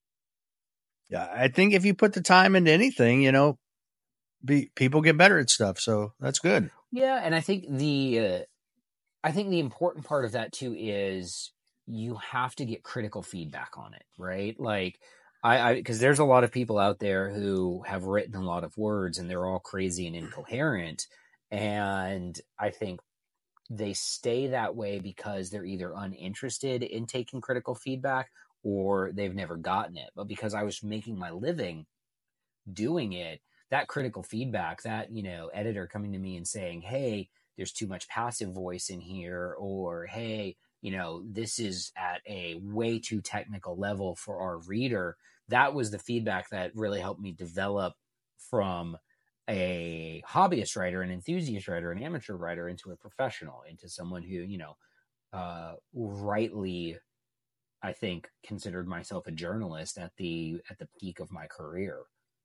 S1: Yeah. I think if you put the time into anything, you know, be, people get better at stuff. So that's good.
S2: Yeah. And I think the, uh, I think the important part of that too is you have to get critical feedback on it, right? Like I, I, cause there's a lot of people out there who have written a lot of words and they're all crazy and incoherent. And I think they stay that way because they're either uninterested in taking critical feedback or they've never gotten it. But because I was making my living doing it, that critical feedback, that, you know, editor coming to me and saying, hey, there's too much passive voice in here, or, hey, you know, this is at a way too technical level for our reader. That was the feedback that really helped me develop from a hobbyist writer, an enthusiast writer, an amateur writer into a professional, into someone who, you know, uh, rightly, I think, considered myself a journalist at the, at the peak of my career.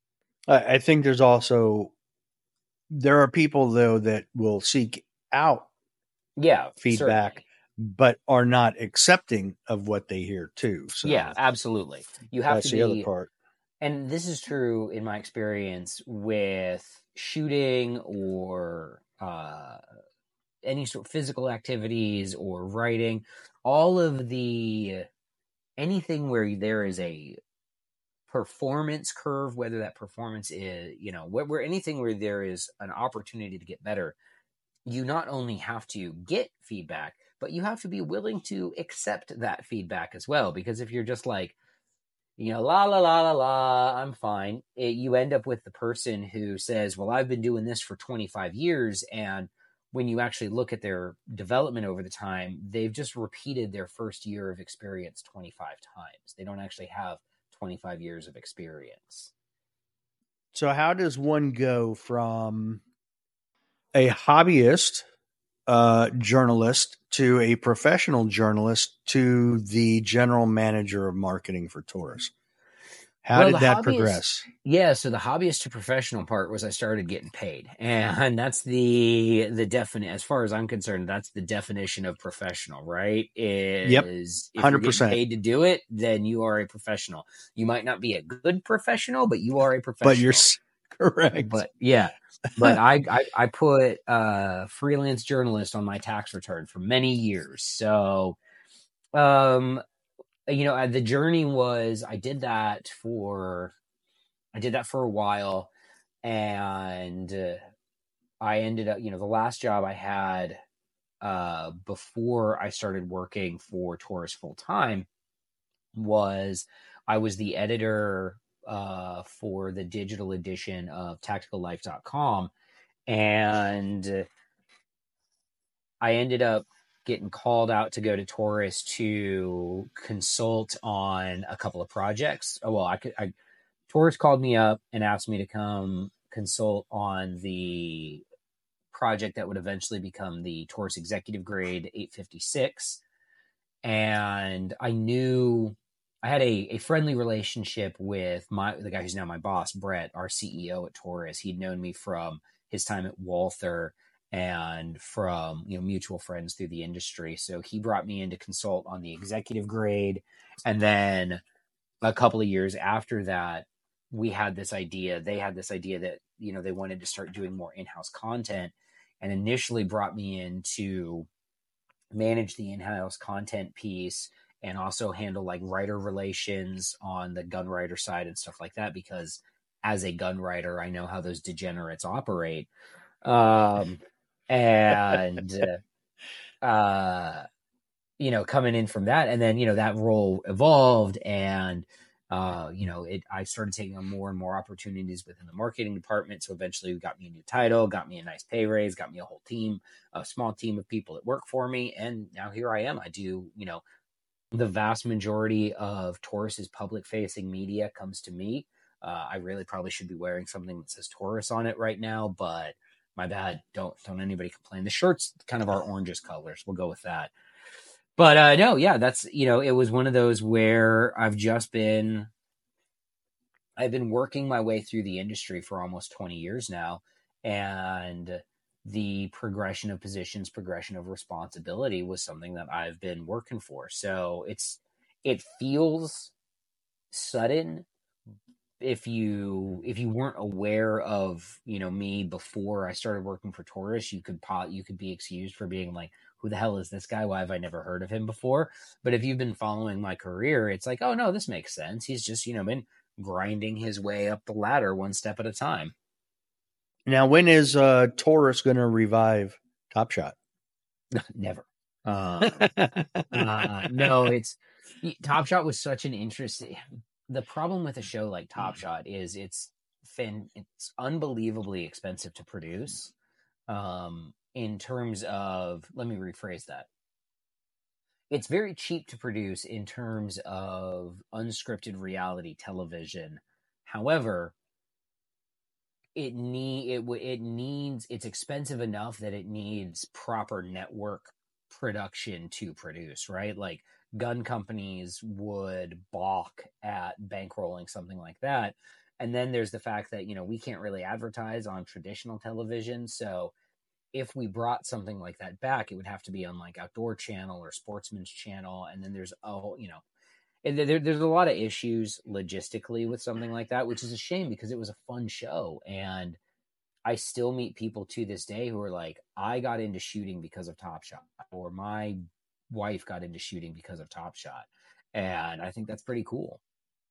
S1: I think there's also, there are people though that will seek out
S2: yeah
S1: feedback, certainly. But are not accepting of what they hear too. So
S2: yeah, absolutely. You have
S1: that's
S2: to be,
S1: the other part.
S2: And this is true in my experience with shooting or uh, any sort of physical activities or writing. All of the, anything where there is a performance curve, whether that performance is, you know, where, where anything where there is an opportunity to get better, you not only have to get feedback, but you have to be willing to accept that feedback as well. Because if you're just like, you know, la, la, la, la, la, I'm fine, it, you end up with the person who says, well, I've been doing this for twenty-five years. And when you actually look at their development over the time, they've just repeated their first year of experience twenty-five times. They don't actually have twenty-five years of experience.
S1: So how does one go from a hobbyist uh, journalist to a professional journalist to the general manager of marketing for Taurus? How well, did that progress?
S2: Yeah, so the hobbyist to professional part was I started getting paid, and that's the the definition. As far as I'm concerned, that's the definition of professional, right? Is
S1: yep,
S2: if you're getting paid to do it, then you are a professional. You might not be a good professional, but you are a professional.
S1: But you're correct.
S2: But yeah, but I, I I put uh, freelance journalist on my tax return for many years, so um. You know, the journey was, I did that for, I did that for a while, and uh, I ended up, you know, the last job I had uh, before I started working for Taurus full time was I was the editor uh, for the digital edition of tactical life dot com, and I ended up getting called out to go to Taurus to consult on a couple of projects. Oh, well, I could, I, Taurus called me up and asked me to come consult on the project that would eventually become the Taurus Executive Grade eight fifty-six. And I knew I had a, a friendly relationship with my, the guy who's now my boss, Brett, our C E O at Taurus. He'd known me from his time at Walther and from, you know, mutual friends through the industry. So he brought me in to consult on the executive grade. And then a couple of years after that, we had this idea, they had this idea that, you know, they wanted to start doing more in-house content, and initially brought me in to manage the in-house content piece and also handle like writer relations on the gun writer side and stuff like that, because as a gun writer, I know how those degenerates operate. Um, and, uh, you know, coming in from that, and then, you know, that role evolved, and, uh, you know, it, I started taking on more and more opportunities within the marketing department. So eventually we got me a new title, got me a nice pay raise, got me a whole team, a small team of people that work for me. And now here I am. I do, you know, the vast majority of Taurus's public facing media comes to me. Uh, I really probably should be wearing something that says Taurus on it right now, but my bad. Don't, don't anybody complain. The shirt's kind of our oranges colors. We'll go with that. But uh, no, yeah, that's, you know, it was one of those where I've just been, I've been working my way through the industry for almost twenty years now. And the progression of positions, progression of responsibility was something that I've been working for. So it's, it feels sudden. If you, if you weren't aware of, you know, me before I started working for Taurus, you could pot, you could be excused for being like, who the hell is this guy? Why have I never heard of him before? But if you've been following my career, it's like, oh no, this makes sense. He's just, you know, been grinding his way up the ladder one step at a time.
S1: Now, when is uh, Taurus going to revive Top Shot?
S2: Never. Uh, uh, no, it's Top Shot was such an interesting. The problem with a show like Top Shot is it's fin, it's unbelievably expensive to produce. Um, in terms of, let me rephrase that. It's very cheap to produce in terms of unscripted reality television. However, it need it it needs it's expensive enough that it needs proper network production to produce, right? Like gun companies would balk at bankrolling something like that. And then there's the fact that, you know, we can't really advertise on traditional television. So if we brought something like that back, it would have to be on like Outdoor Channel or Sportsman's Channel. And then there's, oh, you know, and there, there's a lot of issues logistically with something like that, which is a shame because it was a fun show. And I still meet people to this day who are like, I got into shooting because of Top Shot, or my wife got into shooting because of Top Shot. And I think that's pretty cool.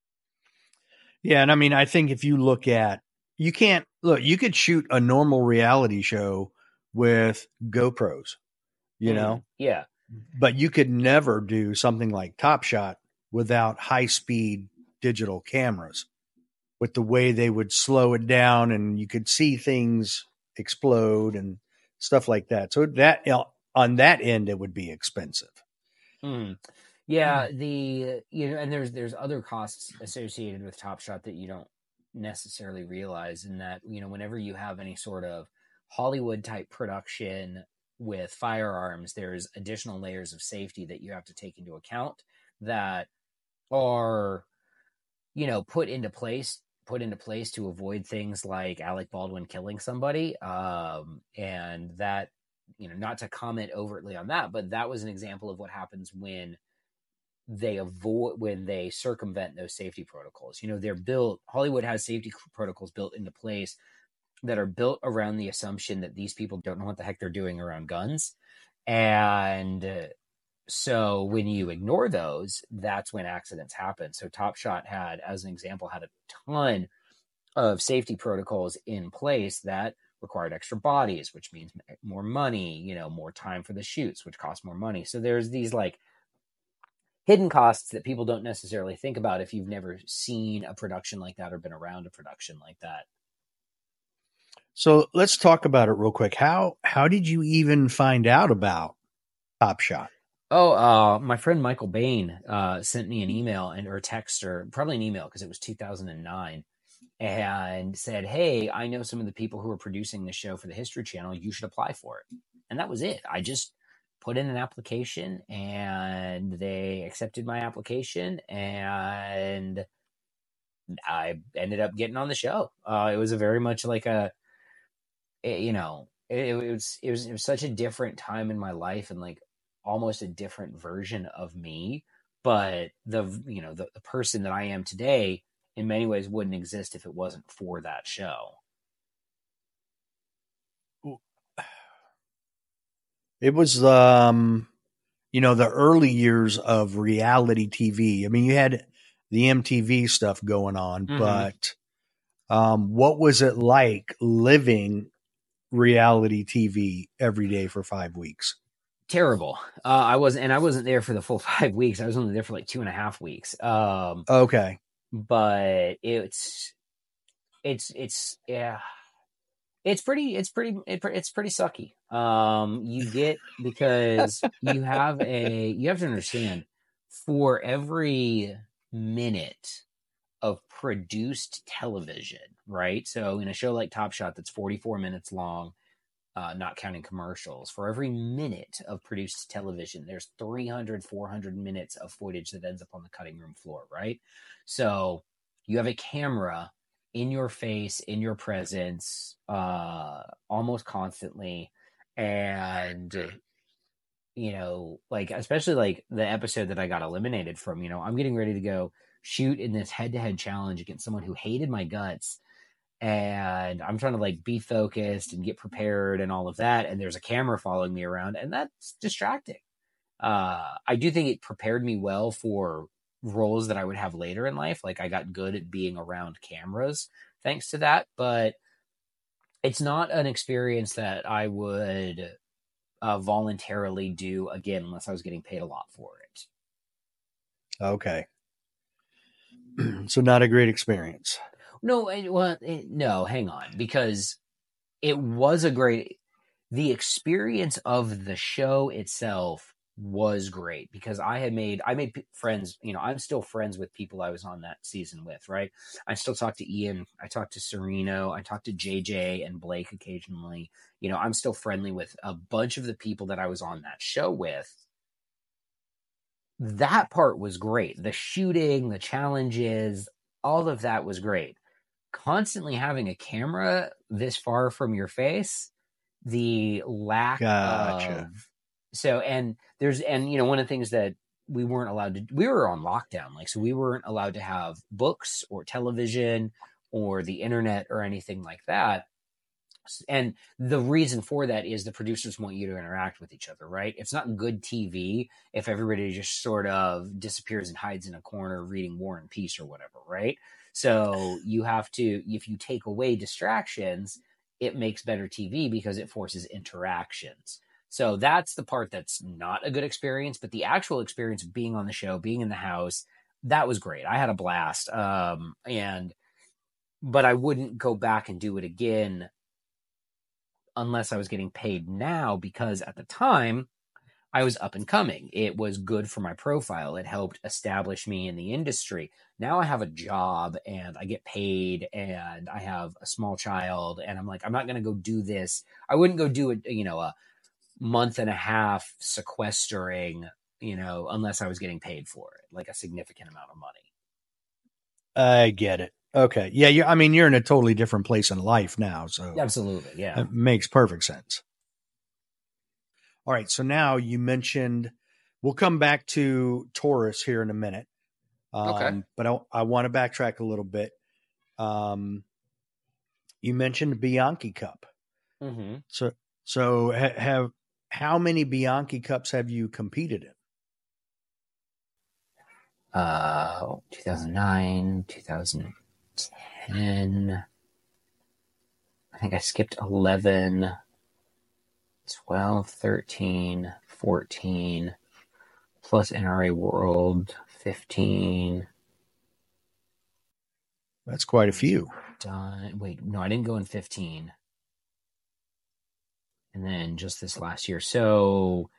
S1: Yeah. And I mean, I think if you look at, you can't look, you could shoot a normal reality show with GoPros, you mm, know?
S2: Yeah.
S1: But you could never do something like Top Shot without high speed digital cameras, with the way they would slow it down and you could see things explode and stuff like that. So that on that end, it would be expensive.
S2: Mm. Yeah. The, you know, and there's, there's other costs associated with Top Shot that you don't necessarily realize, in that, you know, whenever you have any sort of Hollywood type production with firearms, there's additional layers of safety that you have to take into account that are, you know, put into place, put into place to avoid things like Alec Baldwin killing somebody. Um, and that, you know, not to comment overtly on that, but that was an example of what happens when they avoid, when they circumvent those safety protocols. You know, they're built, Hollywood has safety protocols built into place that are built around the assumption that these people don't know what the heck they're doing around guns. And uh, so when you ignore those, that's when accidents happen. So Top Shot had, as an example, had a ton of safety protocols in place that required extra bodies, which means more money, you know, more time for the shoots, which cost more money. So there's these like hidden costs that people don't necessarily think about if you've never seen a production like that or been around a production like that.
S1: So let's talk about it real quick. How how did you even find out about Top Shot?
S2: Oh, uh, my friend Michael Bain uh, sent me an email and or a text, or probably an email because it was two thousand nine, and said, "Hey, I know some of the people who are producing the show for the History Channel. You should apply for it." And that was it. I just put in an application, and they accepted my application, and I ended up getting on the show. Uh, it was a very much like a, it, you know, it, it was it was it was such a different time in my life, and like almost a different version of me. But the you know the, the person that I am today, in many ways, wouldn't exist if it wasn't for that show.
S1: It was um, you know, the early years of reality T V. I mean, you had the M T V stuff going on,
S2: Mm-hmm.
S1: but um, what was it like living reality T V every day for five weeks?
S2: Terrible. Uh, I wasn't, and I wasn't there for the full five weeks. I was only there for like two and a half weeks. Um,
S1: Okay.
S2: but it's, it's, it's, yeah, it's pretty, it's pretty, it, it's pretty sucky. Um, you get, because you have a, you have to understand, for every minute of produced television, right? So in a show like Top Shot that's forty-four minutes long, uh, not counting commercials, for every minute of produced television, there's three hundred, four hundred minutes of footage that ends up on the cutting room floor, right? So you have a camera in your face, in your presence, uh, almost constantly. And, you know, like, especially like the episode that I got eliminated from, you know, I'm getting ready to go shoot in this head-to-head challenge against someone who hated my guts, and I'm trying to like be focused and get prepared and all of that, and there's a camera following me around, and that's distracting. uh I do think it prepared me well for roles that I would have later in life. Like, I got good at being around cameras thanks to that, but it's not an experience that I would uh, voluntarily do again unless I was getting paid a lot for it.
S1: Okay. So not a great experience.
S2: No, it, well, it, no, hang on, because it was a great, the experience of the show itself was great, because I had made, I made friends, you know, I'm still friends with people I was on that season with, right? I still talk to Ian, I talk to Sereno, I talk to J J and Blake occasionally. You know, I'm still friendly with a bunch of the people that I was on that show with. That part was great. The shooting, the challenges, all of that was great. Constantly having a camera this far from your face, the lack
S1: Gotcha.
S2: of, so, and there's, and, you know, one of the things that we weren't allowed to, we were on lockdown, like, so we weren't allowed to have books or television or the internet or anything like that. And the reason for that is the producers want you to interact with each other, right? It's not good T V if everybody just sort of disappears and hides in a corner reading War and Peace or whatever, right? So you have to, if you take away distractions, it makes better T V because it forces interactions. So that's the part that's not a good experience, but the actual experience of being on the show, being in the house, that was great. I had a blast. Um, and, but I wouldn't go back and do it again unless I was getting paid now, because at the time I was up and coming. It was good for my profile. It helped establish me in the industry. Now I have a job and I get paid and I have a small child, and I'm like, I'm not going to go do this. I wouldn't go do it, you know, a month and a half sequestering, you know, unless I was getting paid for it, like a significant amount of money.
S1: I get it. Okay. Yeah. You, I mean, you're in a totally different place in life now. So
S2: Absolutely. Yeah.
S1: it makes perfect sense. All right. So now you mentioned, we'll come back to Taurus here in a minute. Um,
S2: Okay.
S1: But I, I want to backtrack a little bit. Um, you mentioned Bianchi Cup.
S2: Mm-hmm.
S1: So, so ha- have, how many Bianchi Cups have you competed in?
S2: Uh, two thousand nine, two thousand ten. I think I skipped eleven, twelve, thirteen, fourteen, plus N R A World, fifteen.
S1: That's quite a few.
S2: Done. Wait, no, I didn't go in fifteen. And then just this last year. So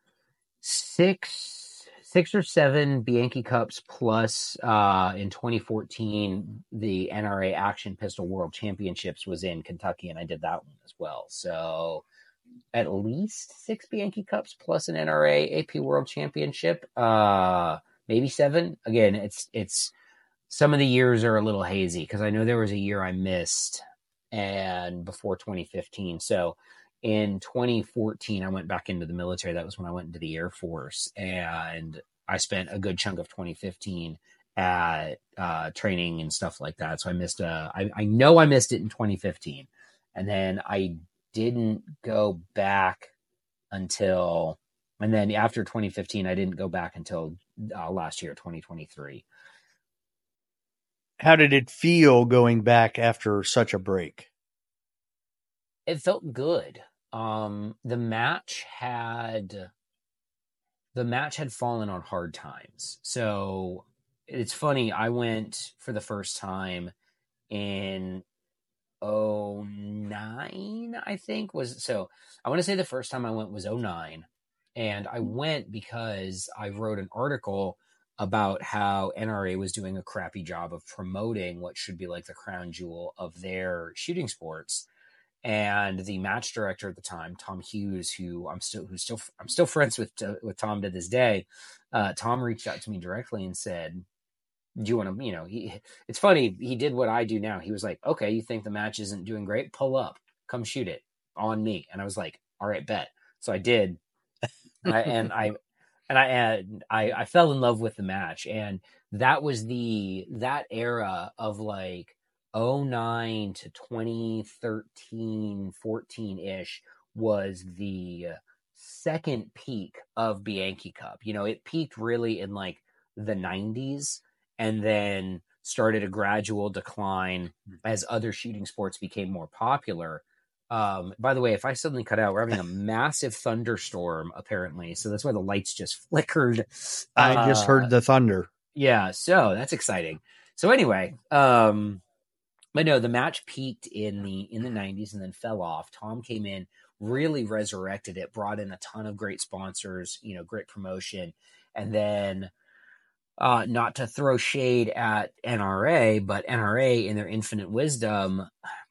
S2: six, six or seven Bianchi Cups plus uh, in twenty fourteen, the N R A Action Pistol World Championships was in Kentucky, and I did that one as well. So at least six Bianchi Cups plus an N R A A P World Championship, uh, maybe seven. Again, it's it's some of the years are a little hazy because I know there was a year I missed, and before twenty fifteen. So in twenty fourteen, I went back into the military. That was when I went into the Air Force, and I spent a good chunk of twenty fifteen at uh, training and stuff like that. So I missed. Uh, I, I know I missed it in twenty fifteen, and then I didn't go back until And then after twenty fifteen, I didn't go back until uh, last year, twenty twenty-three.
S1: How did it feel going back after such a break?
S2: It felt good. Um, the match had the match had fallen on hard times. So it's funny. I went for the first time in oh nine, I think was so. I want to say the first time I went was oh nine, and I went because I wrote an article about how N R A was doing a crappy job of promoting what should be like the crown jewel of their shooting sports. And the match director at the time, Tom Hughes, who I'm still, who's still, I'm still friends with, uh, with Tom to this day. Uh, Tom reached out to me directly and said, "Do you want to, you know, he, it's funny. He did what I do now. He was like, okay, you think the match isn't doing great? Pull up, come shoot it on me." And I was like, all right, bet. So I did. And I, and I, and I, and I, I fell in love with the match. And that was the, that era of like, oh nine to twenty thirteen, fourteen ish was the second peak of Bianchi Cup. You know, it peaked really in like the nineties and then started a gradual decline as other shooting sports became more popular. Um, by the way, if I suddenly cut out, we're having a massive thunderstorm apparently. So that's why the lights just flickered.
S1: I uh, just heard the thunder.
S2: Yeah. So that's exciting. So anyway, um, but no, the match peaked in the in the nineties and then fell off. Tom came in, really resurrected it, brought in a ton of great sponsors, you know, great promotion. And then uh, not to throw shade at N R A, but N R A in their infinite wisdom,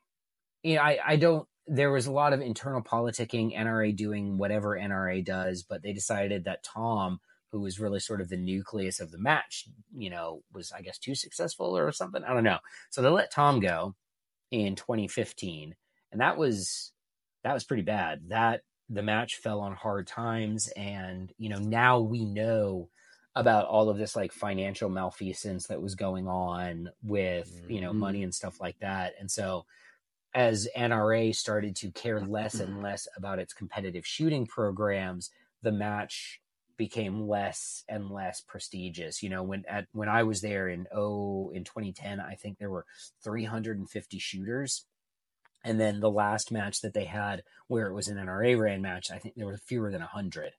S2: you know, I, I don't, there was a lot of internal politicking, N R A doing whatever N R A does, but they decided that Tom, who was really sort of the nucleus of the match, you know, was, I guess, too successful or something. I don't know. So they let Tom go in twenty fifteen. And that was, that was pretty bad. That the match fell on hard times. And, you know, now we know about all of this like financial malfeasance that was going on with, you know, money and stuff like that. And so as N R A started to care less and less about its competitive shooting programs, the match became less and less prestigious. You know, when at when I was there in oh in twenty ten, I think there were three hundred fifty shooters. And then the last match that they had where it was an N R A ran match, I think there were fewer than one hundred.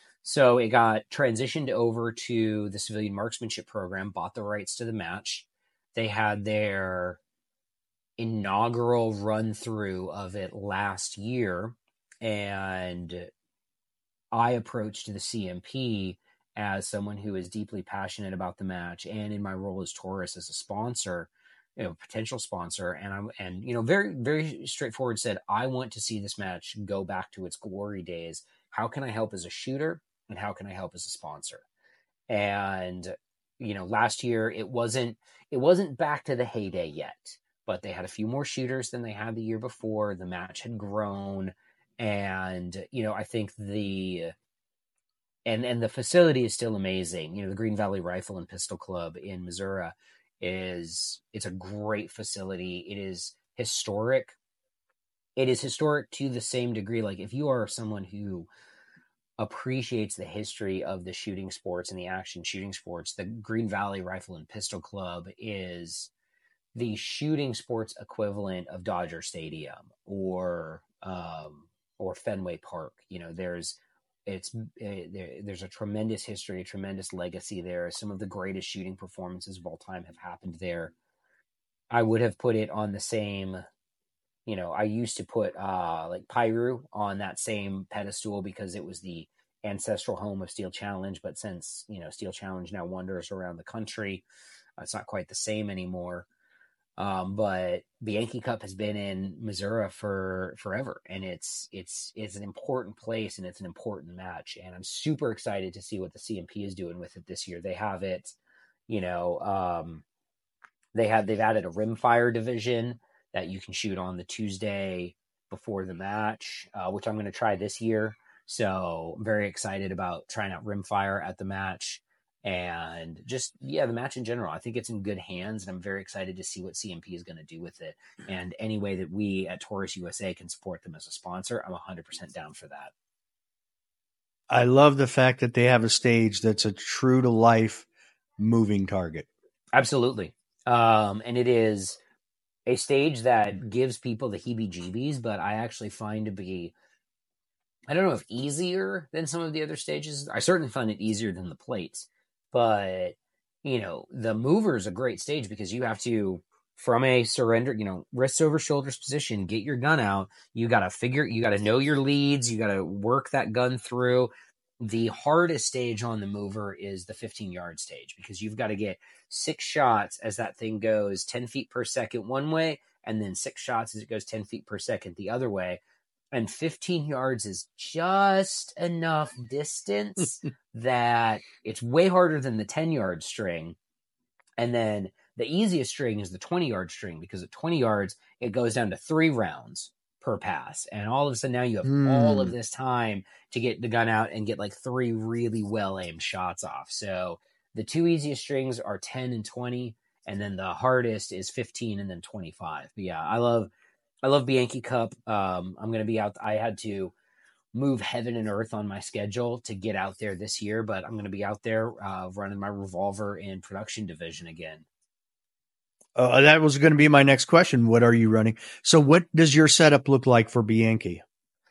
S2: So it got transitioned over to the civilian marksmanship program, bought the rights to the match. They had their inaugural run through of it last year, and I approached the C M P as someone who is deeply passionate about the match, and in my role as Taurus as a sponsor, you know, potential sponsor, and I'm and you know, very very straightforward. Said, I want to see this match go back to its glory days. How can I help as a shooter, and how can I help as a sponsor? And you know, last year it wasn't it wasn't back to the heyday yet, but they had a few more shooters than they had the year before. The match had grown, and you know, I think the and and the facility is still amazing. You know, the Green Valley Rifle and Pistol Club in Missouri is it's a great facility. It is historic. It is historic to the same degree. Like if you are someone who appreciates the history of the shooting sports and the action shooting sports, the Green Valley Rifle and Pistol Club is the shooting sports equivalent of Dodger Stadium or um, or Fenway Park. You know, there's it's uh, there, there's a tremendous history, a tremendous legacy there. Some of the greatest shooting performances of all time have happened there. I would have put it on the same. You know, I used to put uh, like Piru on that same pedestal because it was the ancestral home of Steel Challenge. But since, you know, Steel Challenge now wanders around the country, uh, it's not quite the same anymore. Um, but Bianchi Cup has been in Missouri for forever, and it's it's it's an important place and it's an important match. And I'm super excited to see what the C M P is doing with it this year. They have it, you know, um, they have they've added a rimfire division that you can shoot on the Tuesday before the match, uh, which I'm going to try this year. So I'm very excited about trying out rimfire at the match. And just, yeah, the match in general, I think it's in good hands, and I'm very excited to see what C M P is going to do with it. And any way that we at Taurus U S A can support them as a sponsor, I'm one hundred percent down for that.
S1: I love the fact that they have a stage that's a true to life moving target.
S2: Absolutely. Um, and it is a stage that gives people the heebie-jeebies, but I actually find to be, I don't know if easier than some of the other stages. I certainly find it easier than the plates, but you know, the mover is a great stage because you have to, from a surrender, you know, wrists over shoulders position, get your gun out. You got to figure, you got to know your leads. You got to work that gun through. The hardest stage on the mover is the fifteen yard stage because you've got to get six shots as that thing goes ten feet per second one way, and then six shots as it goes ten feet per second the other way. And fifteen yards is just enough distance that it's way harder than the ten yard string. And then the easiest string is the twenty yard string because at twenty yards, it goes down to three rounds per pass. And all of a sudden now you have mm. all of this time to get the gun out and get like three really well aimed shots off. So the two easiest strings are ten and twenty. And then the hardest is fifteen and then twenty-five. But yeah, I love, I love Bianchi Cup. Um, I'm going to be out. I had to move heaven and earth on my schedule to get out there this year, but I'm going to be out there uh, running my revolver in production division again.
S1: Uh, that was going to be my next question. What are you running? So what does your setup look like for Bianchi?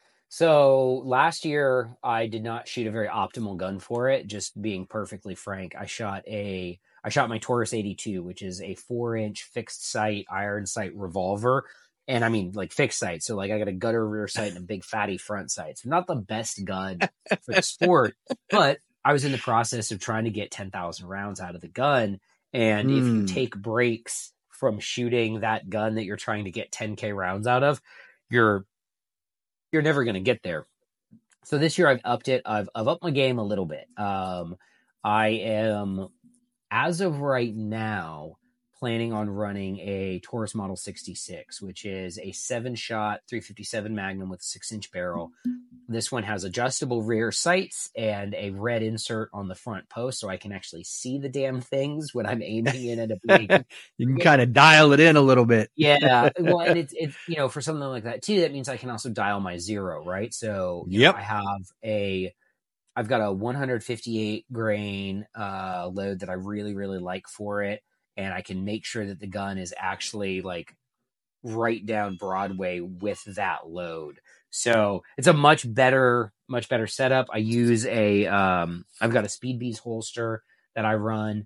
S2: So last year I did not shoot a very optimal gun for it. Just being perfectly frank, I shot a, I shot my Taurus eighty-two, which is a four inch fixed sight iron sight revolver. And I mean, like fixed sight. So like I got a gutter rear sight and a big fatty front sight. So not the best gun for the sport, but I was in the process of trying to get ten thousand rounds out of the gun. And mm. if you take breaks from shooting that gun that you're trying to get ten K rounds out of, you're, you're never going to get there. So this year I've upped it. I've, I've upped my game a little bit. Um, I am, as of right now, planning on running a Taurus Model sixty-six, which is a seven-shot three fifty-seven Magnum with a six-inch barrel. This one has adjustable rear sights and a red insert on the front post, so I can actually see the damn things when I'm aiming in at a big.
S1: You can kind of dial it in a little bit.
S2: Yeah, well, and it's it's you know for something like that too. That means I can also dial my zero, right? So you
S1: yep,
S2: know, I have a. I've got a one fifty-eight grain uh, load that I really really like for it. And I can make sure that the gun is actually like right down Broadway with that load. So it's a much better, much better setup. I use a, um, I've got a Speed Bees holster that I run,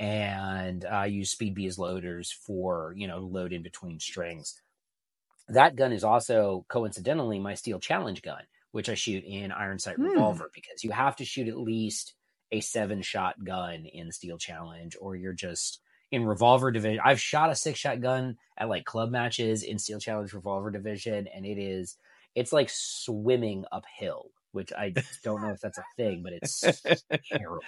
S2: and I use Speed Bees loaders for, you know, load in between strings. That gun is also coincidentally my Steel Challenge gun, which I shoot in iron sight hmm. revolver, because you have to shoot at least a seven shot gun in Steel Challenge, or you're just in revolver division. I've shot a six shot gun at like club matches in Steel Challenge revolver division, and it is, it's like swimming uphill, which I don't know if that's a thing, but it's terrible.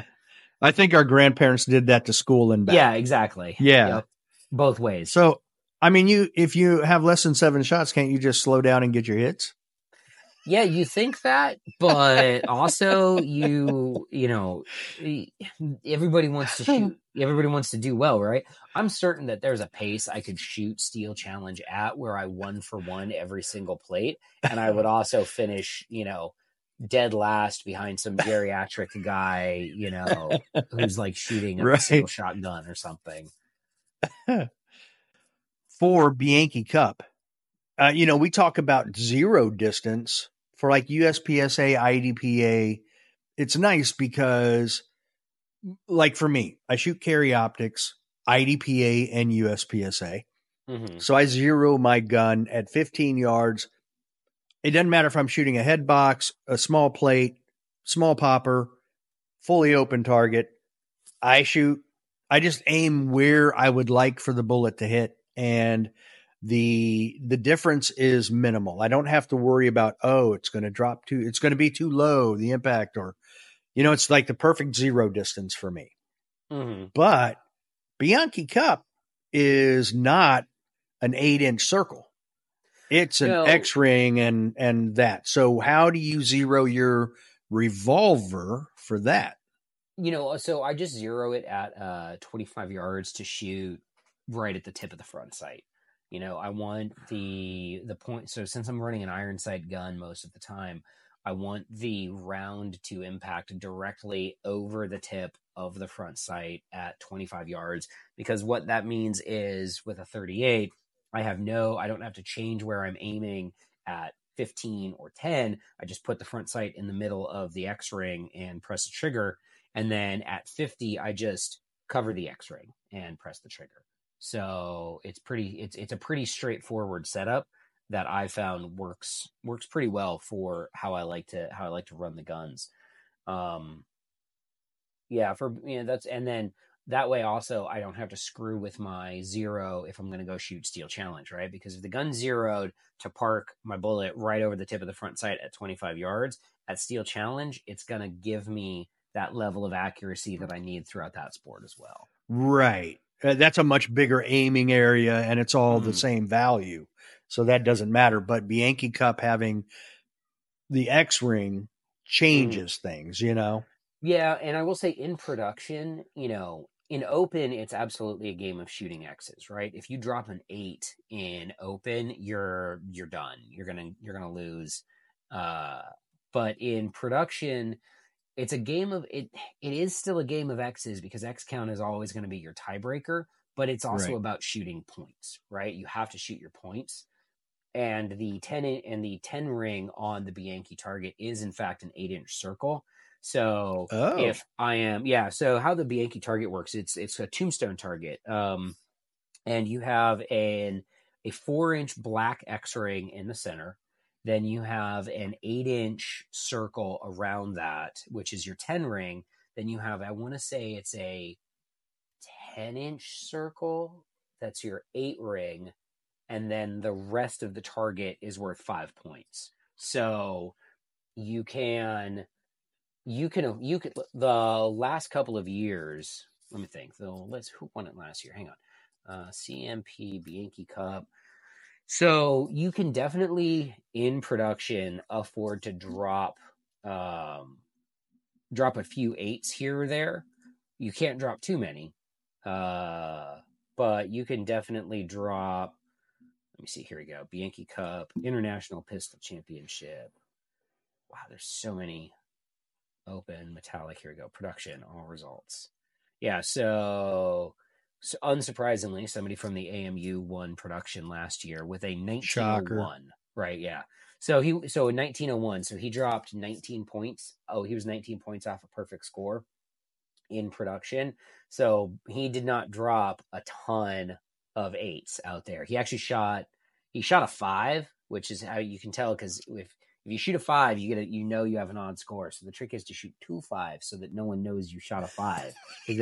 S1: I think our grandparents did that to school and back.
S2: Yeah, exactly.
S1: Yeah.
S2: Yep. Both ways.
S1: So, I mean, you, if you have less than seven shots, can't you just slow down and get your hits?
S2: Yeah, you think that, but also you, you know, everybody wants to shoot. Everybody wants to do well, right? I'm certain that there's a pace I could shoot Steel Challenge at where I won for one every single plate. And I would also finish, you know, dead last behind some geriatric guy, you know, who's like shooting a right. single shotgun or something.
S1: For Bianchi Cup, uh, you know, we talk about zero distance for like U S P S A, I D P A. It's nice because, like for me, I shoot carry optics, I D P A, and U S P S A. Mm-hmm. So I zero my gun at fifteen yards. It doesn't matter if I'm shooting a head box, a small plate, small popper, fully open target. I shoot, I just aim where I would like for the bullet to hit. And the the difference is minimal. I don't have to worry about, oh, it's going to drop too, it's going to be too low, the impact, or, you know, it's like the perfect zero distance for me. Mm-hmm. But Bianchi Cup is not an eight inch circle. It's an no. X-ring and, and that. So how do you zero your revolver for that?
S2: You know, so I just zero it at uh, twenty-five yards to shoot right at the tip of the front sight. You know, I want the the point. So since I'm running an iron sight gun most of the time, I want the round to impact directly over the tip of the front sight at twenty-five yards, because what that means is with a thirty-eight, I have no, I don't have to change where I'm aiming at fifteen or ten. I just put the front sight in the middle of the X-ring and press the trigger. And then at fifty, I just cover the X-ring and press the trigger. So it's pretty, it's, it's a pretty straightforward setup that I found works, works pretty well for how I like to, how I like to run the guns. Um, yeah, for, you know, that's, and then that way also I don't have to screw with my zero if I'm going to go shoot Steel Challenge, right? Because if the gun's zeroed to park my bullet right over the tip of the front sight at twenty-five yards, at Steel Challenge, it's going to give me that level of accuracy that I need throughout that sport as well.
S1: Right. Uh, that's a much bigger aiming area, and it's all
S2: Mm.
S1: the same value. So that doesn't matter. But Bianchi Cup having the X-ring changes mm. things, you know?
S2: Yeah, and I will say in production, you know, in open, it's absolutely a game of shooting X's, right? If you drop an eight in open, you're you're done. You're gonna you're gonna lose. Uh, but in production, it's a game of it. It is still a game of X's because X count is always going to be your tiebreaker. But it's also
S1: Right.
S2: about shooting points, right? You have to shoot your points. And the ten and the ten ring on the Bianchi target is in fact an eight inch circle. So
S1: oh.
S2: if I am, yeah. So how the Bianchi target works, it's it's a tombstone target, um, and you have an a four inch black X ring in the center. Then you have an eight inch circle around that, which is your ten ring. Then you have, I want to say it's a ten inch circle. That's your eight ring. And then the rest of the target is worth five points. So you can, you can, you could, the last couple of years, let me think, though, let's, who won it last year? Hang on. Uh, C M P, Bianchi Cup. So you can definitely in production afford to drop, um, drop a few eights here or there. You can't drop too many, uh, but you can definitely drop. Let me see. Here we go. Bianchi Cup, International Pistol Championship. Wow, there's so many. Open, metallic. Here we go. Production, all results. Yeah, so, so unsurprisingly, somebody from the A M U won production last year with a nineteen oh one. Shocker. Right, yeah. So he so in nineteen oh one, so he dropped nineteen points. Oh, he was nineteen points off a perfect score in production. So he did not drop a ton of eights out there. He actually shot he shot a five, which is how you can tell, because if if you shoot a five, you get a, you know you have an odd score. So the trick is to shoot two fives so that no one knows you shot a five.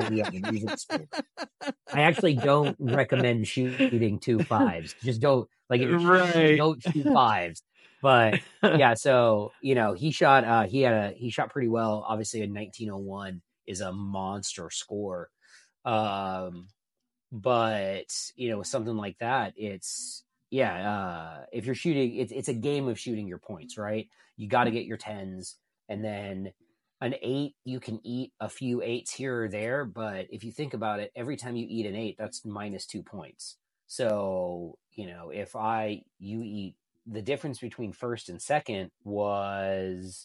S2: I actually don't recommend shooting two fives. Just don't like it. Right. Don't shoot fives. But yeah, so you know he shot. Uh, he had a he shot pretty well. Obviously, a nineteen oh one is a monster score. Um, but you know, something like that, it's yeah. Uh, if you're shooting, it's it's a game of shooting your points, right? You got to get your tens, and then an eight, you can eat a few eights here or there. But if you think about it, every time you eat an eight, that's minus two points. So you know, if I you eat the difference between first and second was.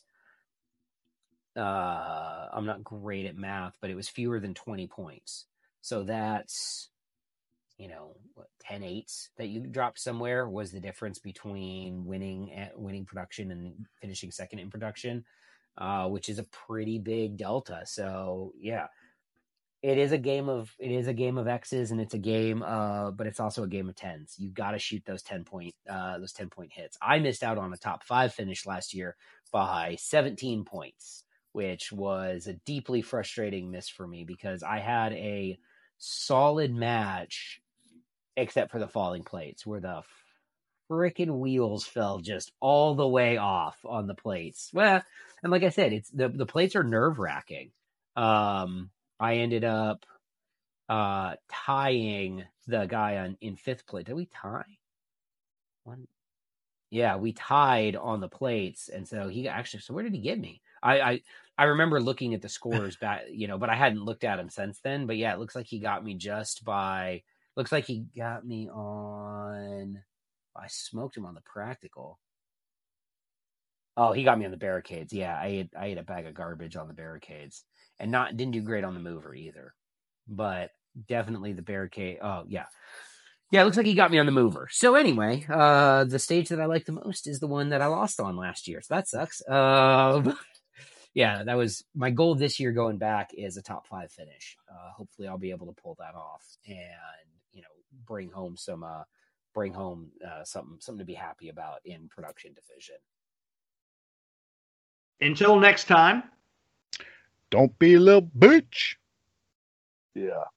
S2: Uh, I'm not great at math, but it was fewer than twenty points. So that's, you know, what, ten eights that you dropped somewhere was the difference between winning at winning production and finishing second in production, uh, which is a pretty big delta. So yeah, it is a game of it is a game of X's, and it's a game, uh, but it's also a game of tens. You got to shoot those ten point uh, those ten point hits. I missed out on a top five finish last year by seventeen points. Which was a deeply frustrating miss for me because I had a solid match, except for the falling plates, where the frickin' wheels fell just all the way off on the plates. Well, and like I said, it's the, the plates are nerve wracking. Um, I ended up uh, tying the guy on in fifth place. Did we tie? One. Yeah, we tied on the plates, and so he actually. So where did he get me? I, I I remember looking at the scores back, you know, but I hadn't looked at him since then. But yeah, it looks like he got me just by. Looks like he got me on. I smoked him on the practical. Oh, he got me on the barricades. Yeah, I ate I ate a bag of garbage on the barricades, and not didn't do great on the mover either. But definitely the barricade. Oh yeah, yeah. It looks like he got me on the mover. So anyway, uh, the stage that I like the most is the one that I lost on last year. So that sucks. Um, yeah, that was my goal this year. Going back is a top five finish. Uh, hopefully, I'll be able to pull that off, and you know, bring home some, uh, bring home uh, something, something to be happy about in production division.
S1: Until next time,
S3: don't be a little bitch.
S4: Yeah.